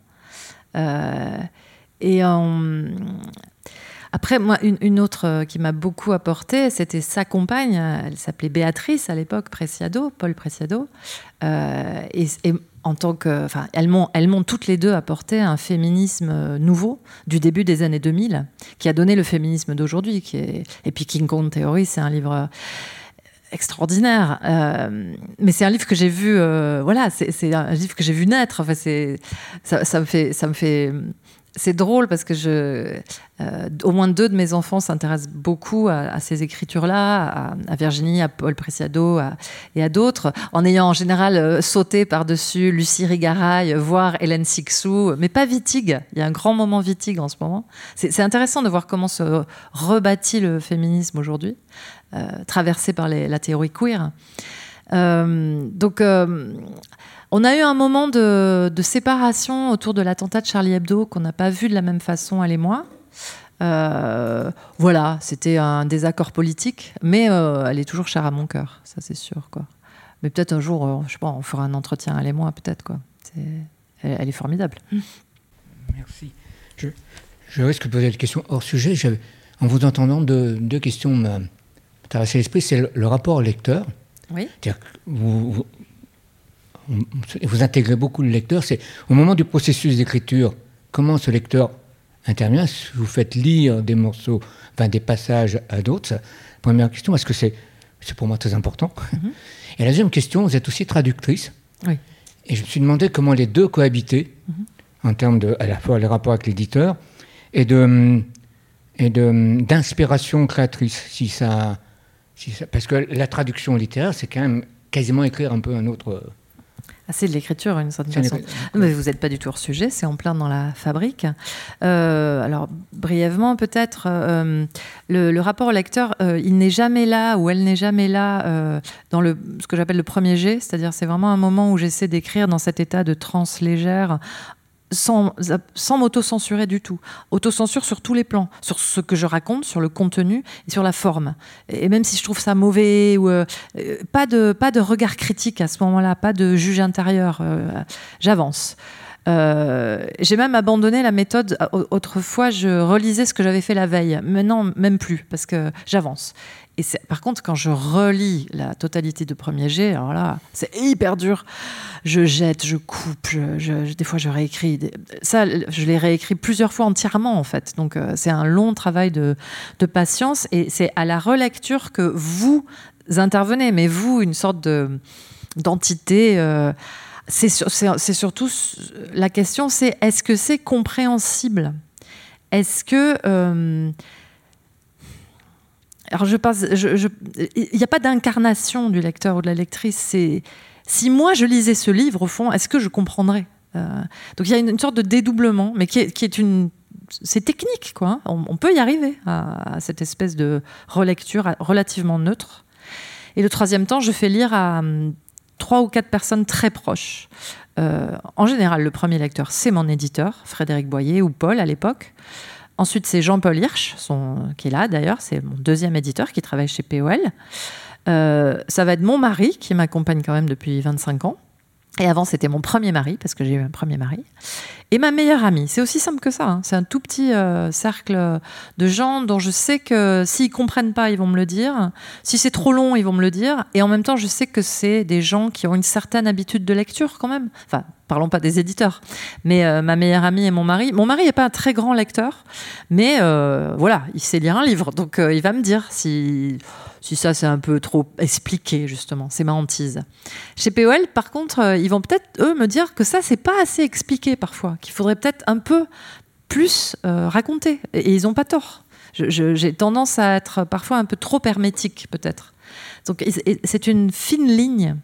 Après, moi, une autre qui m'a beaucoup apporté, c'était sa compagne. Elle s'appelait Béatrice à l'époque, Paul Preciado. Et en tant que, elles m'ont toutes les deux apporté un féminisme nouveau du début des années 2000, qui a donné le féminisme d'aujourd'hui. Et puis King Kong Theory, c'est un livre extraordinaire. Mais c'est un livre que j'ai vu, c'est un livre que j'ai vu naître. Enfin, ça me fait. C'est drôle parce que au moins 2 de mes enfants s'intéressent beaucoup à ces écritures-là, à Virginie, à Paul Preciado et à d'autres, en ayant en général sauté par-dessus Lucie Rigaray, voire Hélène Cixous, mais pas Wittig. Il y a un grand moment Wittig en ce moment. C'est intéressant de voir comment se rebâtit le féminisme aujourd'hui, traversé par la théorie queer. On a eu un moment de séparation autour de l'attentat de Charlie Hebdo qu'on n'a pas vu de la même façon, elle et moi. Voilà, c'était un désaccord politique, mais elle est toujours chère à mon cœur, ça c'est sûr, quoi. Mais peut-être un jour, je sais pas, on fera un entretien, elle et moi, peut-être, quoi. Elle est formidable. Merci. Je risque de poser une question hors sujet. En vous entendant, deux questions m'ont traversé l'esprit. C'est le rapport au lecteur. Oui. C'est-à-dire que vous intégrez beaucoup le lecteur. C'est au moment du processus d'écriture, comment ce lecteur intervient. Si vous faites lire des morceaux, des passages à d'autres, première question, parce que c'est pour moi très important. Mm-hmm. Et la deuxième question, vous êtes aussi traductrice. Oui. Et je me suis demandé comment les deux cohabitaient, en termes à la fois les rapports avec l'éditeur et d'inspiration créatrice. Parce que la traduction littéraire, c'est quand même quasiment écrire un peu un autre... C'est de l'écriture, d'une certaine façon. Mais vous n'êtes pas du tout hors sujet, c'est en plein dans la fabrique. Alors, brièvement, peut-être, le rapport au lecteur, il n'est jamais là, ou elle n'est jamais là, dans ce que j'appelle le premier jet, c'est-à-dire c'est vraiment un moment où j'essaie d'écrire dans cet état de transe légère, sans m'auto-censurer du tout. Autocensure sur tous les plans, sur ce que je raconte, sur le contenu et sur la forme. Et même si je trouve ça mauvais, ou pas de regard critique à ce moment-là, pas de juge intérieur, j'avance. J'ai même abandonné la méthode. Autrefois, je relisais ce que j'avais fait la veille. Maintenant, même plus, parce que j'avance. Et par contre, quand je relis la totalité de premier jet, alors là, c'est hyper dur. Je jette, je coupe, des fois je réécris. Ça, je l'ai réécrit plusieurs fois entièrement, en fait. Donc, c'est un long travail de patience. Et c'est à la relecture que vous intervenez. Mais vous, une sorte d'entité... c'est surtout... La question, c'est est-ce que c'est compréhensible ? Est-ce que... Alors il n'y a pas d'incarnation du lecteur ou de la lectrice. Si moi je lisais ce livre, au fond, est-ce que je comprendrais ? Donc il y a une sorte de dédoublement, mais qui est c'est technique, quoi. On peut y arriver à cette espèce de relecture relativement neutre. Et le troisième temps, je fais lire à 3 ou 4 personnes très proches. En général, le premier lecteur, c'est mon éditeur, Frédéric Boyer, ou Paul à l'époque. Ensuite, c'est Jean-Paul Hirsch, qui est là d'ailleurs, c'est mon deuxième éditeur qui travaille chez POL. Ça va être mon mari qui m'accompagne quand même depuis 25 ans. Et avant, c'était mon premier mari, parce que j'ai eu un premier mari. Et ma meilleure amie. C'est aussi simple que ça. Hein. C'est un tout petit cercle de gens dont je sais que s'ils ne comprennent pas, ils vont me le dire. Si c'est trop long, ils vont me le dire. Et en même temps, je sais que c'est des gens qui ont une certaine habitude de lecture quand même. Enfin, parlons pas des éditeurs. Mais ma meilleure amie et mon mari. Mon mari n'est pas un très grand lecteur. Mais voilà, il sait lire un livre. Donc, il va me dire si ça, c'est un peu trop expliqué, justement. C'est ma hantise. Chez POL, par contre, ils vont peut-être, eux, me dire que ça, c'est pas assez expliqué parfois, qu'il faudrait peut-être un peu plus raconter. Et ils n'ont pas tort. J'ai tendance à être parfois un peu trop hermétique, peut-être. Donc, c'est une fine ligne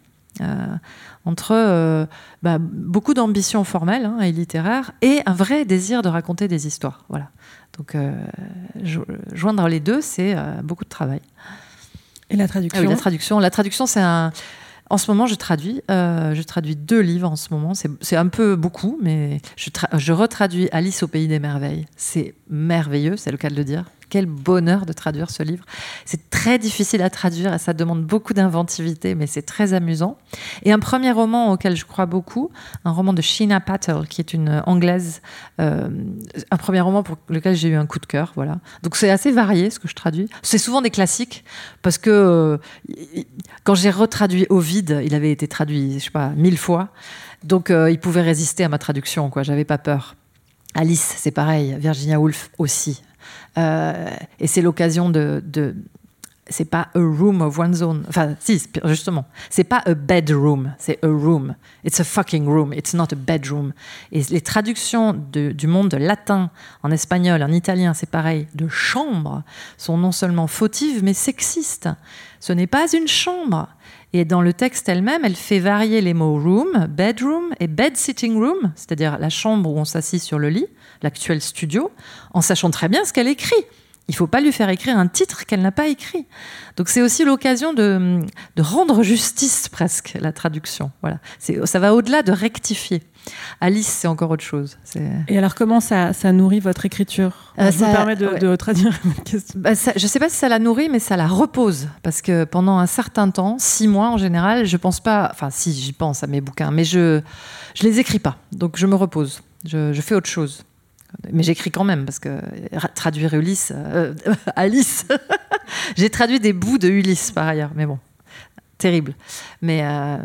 entre beaucoup d'ambition formelle et littéraire et un vrai désir de raconter des histoires. Voilà. Donc, joindre les deux, c'est beaucoup de travail. Et la traduction ? Ah oui, la traduction, c'est un... En ce moment, je traduis 2 livres en ce moment. C'est un peu beaucoup, mais je retraduis Alice au pays des merveilles. C'est merveilleux, c'est le cas de le dire. Quel bonheur de traduire ce livre. C'est très difficile à traduire et ça demande beaucoup d'inventivité, mais c'est très amusant. Et un premier roman auquel je crois beaucoup, un roman de Sheena Patel, qui est une Anglaise, un premier roman pour lequel j'ai eu un coup de cœur. Voilà. Donc c'est assez varié ce que je traduis. C'est souvent des classiques, parce que quand j'ai retraduit Ovide, il avait été traduit, je sais pas, 1000 fois. Donc il pouvait résister à ma traduction, quoi. J'avais pas peur. Alice, c'est pareil. Virginia Woolf aussi. Et c'est l'occasion de c'est pas a room of one's own, enfin si, justement, c'est pas a bedroom, c'est a room, it's a fucking room, it's not a bedroom. Et les traductions du monde latin en espagnol, en italien, c'est pareil, de chambre, sont non seulement fautives mais sexistes. Ce n'est pas une chambre. Et dans le texte elle-même, elle fait varier les mots room, bedroom et bed sitting room, c'est-à-dire la chambre où on s'assit sur le lit, l'actuel studio, en sachant très bien ce qu'elle écrit. Il ne faut pas lui faire écrire un titre qu'elle n'a pas écrit. Donc c'est aussi l'occasion de rendre justice presque, la traduction. Voilà. Ça va au-delà de rectifier. Alice, c'est encore autre chose. Et alors comment ça nourrit votre écriture ? Ça me permet de traduire ma question. Je ne sais pas si ça la nourrit, mais ça la repose. Parce que pendant un certain temps, 6 mois en général, je ne pense pas... Enfin si, j'y pense à mes bouquins, mais je ne les écris pas. Donc je me repose. Je fais autre chose. Mais j'écris quand même, parce que traduire Ulysse... Alice J'ai traduit des bouts de Ulysse, par ailleurs, mais bon, terrible. Mais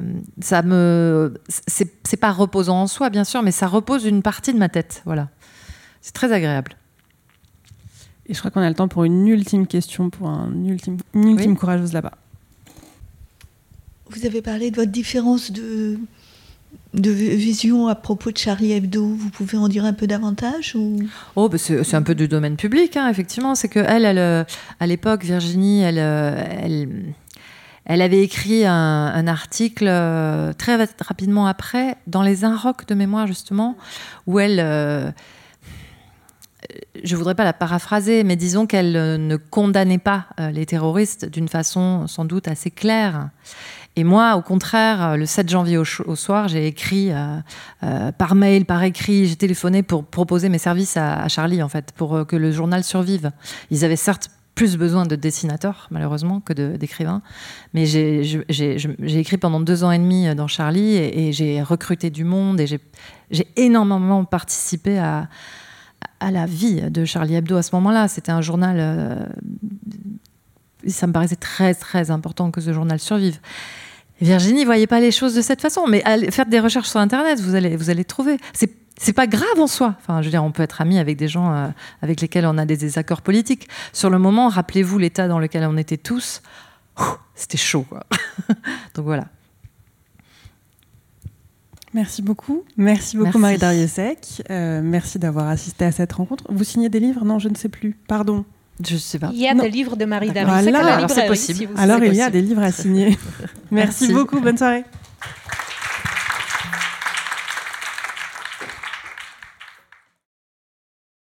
c'est pas reposant en soi, bien sûr, mais ça repose une partie de ma tête, voilà. C'est très agréable. Et je crois qu'on a le temps pour une ultime question, pour une ultime courageuse là-bas. Vous avez parlé de votre différence de vision à propos de Charlie Hebdo. Vous pouvez en dire un peu davantage ou... C'est un peu du domaine public, hein, effectivement. C'est qu'elle, à l'époque, Virginie, elle avait écrit un article très rapidement après, dans les Inrocks de mémoire, justement, où elle... je ne voudrais pas la paraphraser, mais disons qu'elle ne condamnait pas les terroristes d'une façon sans doute assez claire. Et moi, au contraire, le 7 janvier au soir, j'ai écrit par mail, par écrit, j'ai téléphoné pour proposer mes services à Charlie, en fait, pour que le journal survive. Ils avaient certes plus besoin de dessinateurs, malheureusement, que d'écrivains. Mais j'ai écrit pendant 2 ans et demi dans Charlie et j'ai recruté du monde et j'ai énormément participé à la vie de Charlie Hebdo à ce moment-là. C'était un journal... ça me paraissait très, très important que ce journal survive. Et Virginie ne voyait pas les choses de cette façon. Mais faites des recherches sur Internet, vous allez trouver. C'est pas grave en soi. Enfin, je veux dire, on peut être amis avec des gens avec lesquels on a des désaccords politiques. Sur le moment, rappelez-vous l'état dans lequel on était tous. C'était chaud, quoi. Donc voilà. Merci beaucoup. Merci beaucoup, Marie Darrieussecq. Merci d'avoir assisté à cette rencontre. Vous signez des livres ? Non, je ne sais plus. Pardon. Je ne sais pas. Il y a des livres de Marie Darrieussec à la librairie. C'est possible. Alors, il y a des livres à signer. Merci beaucoup. Bonne soirée.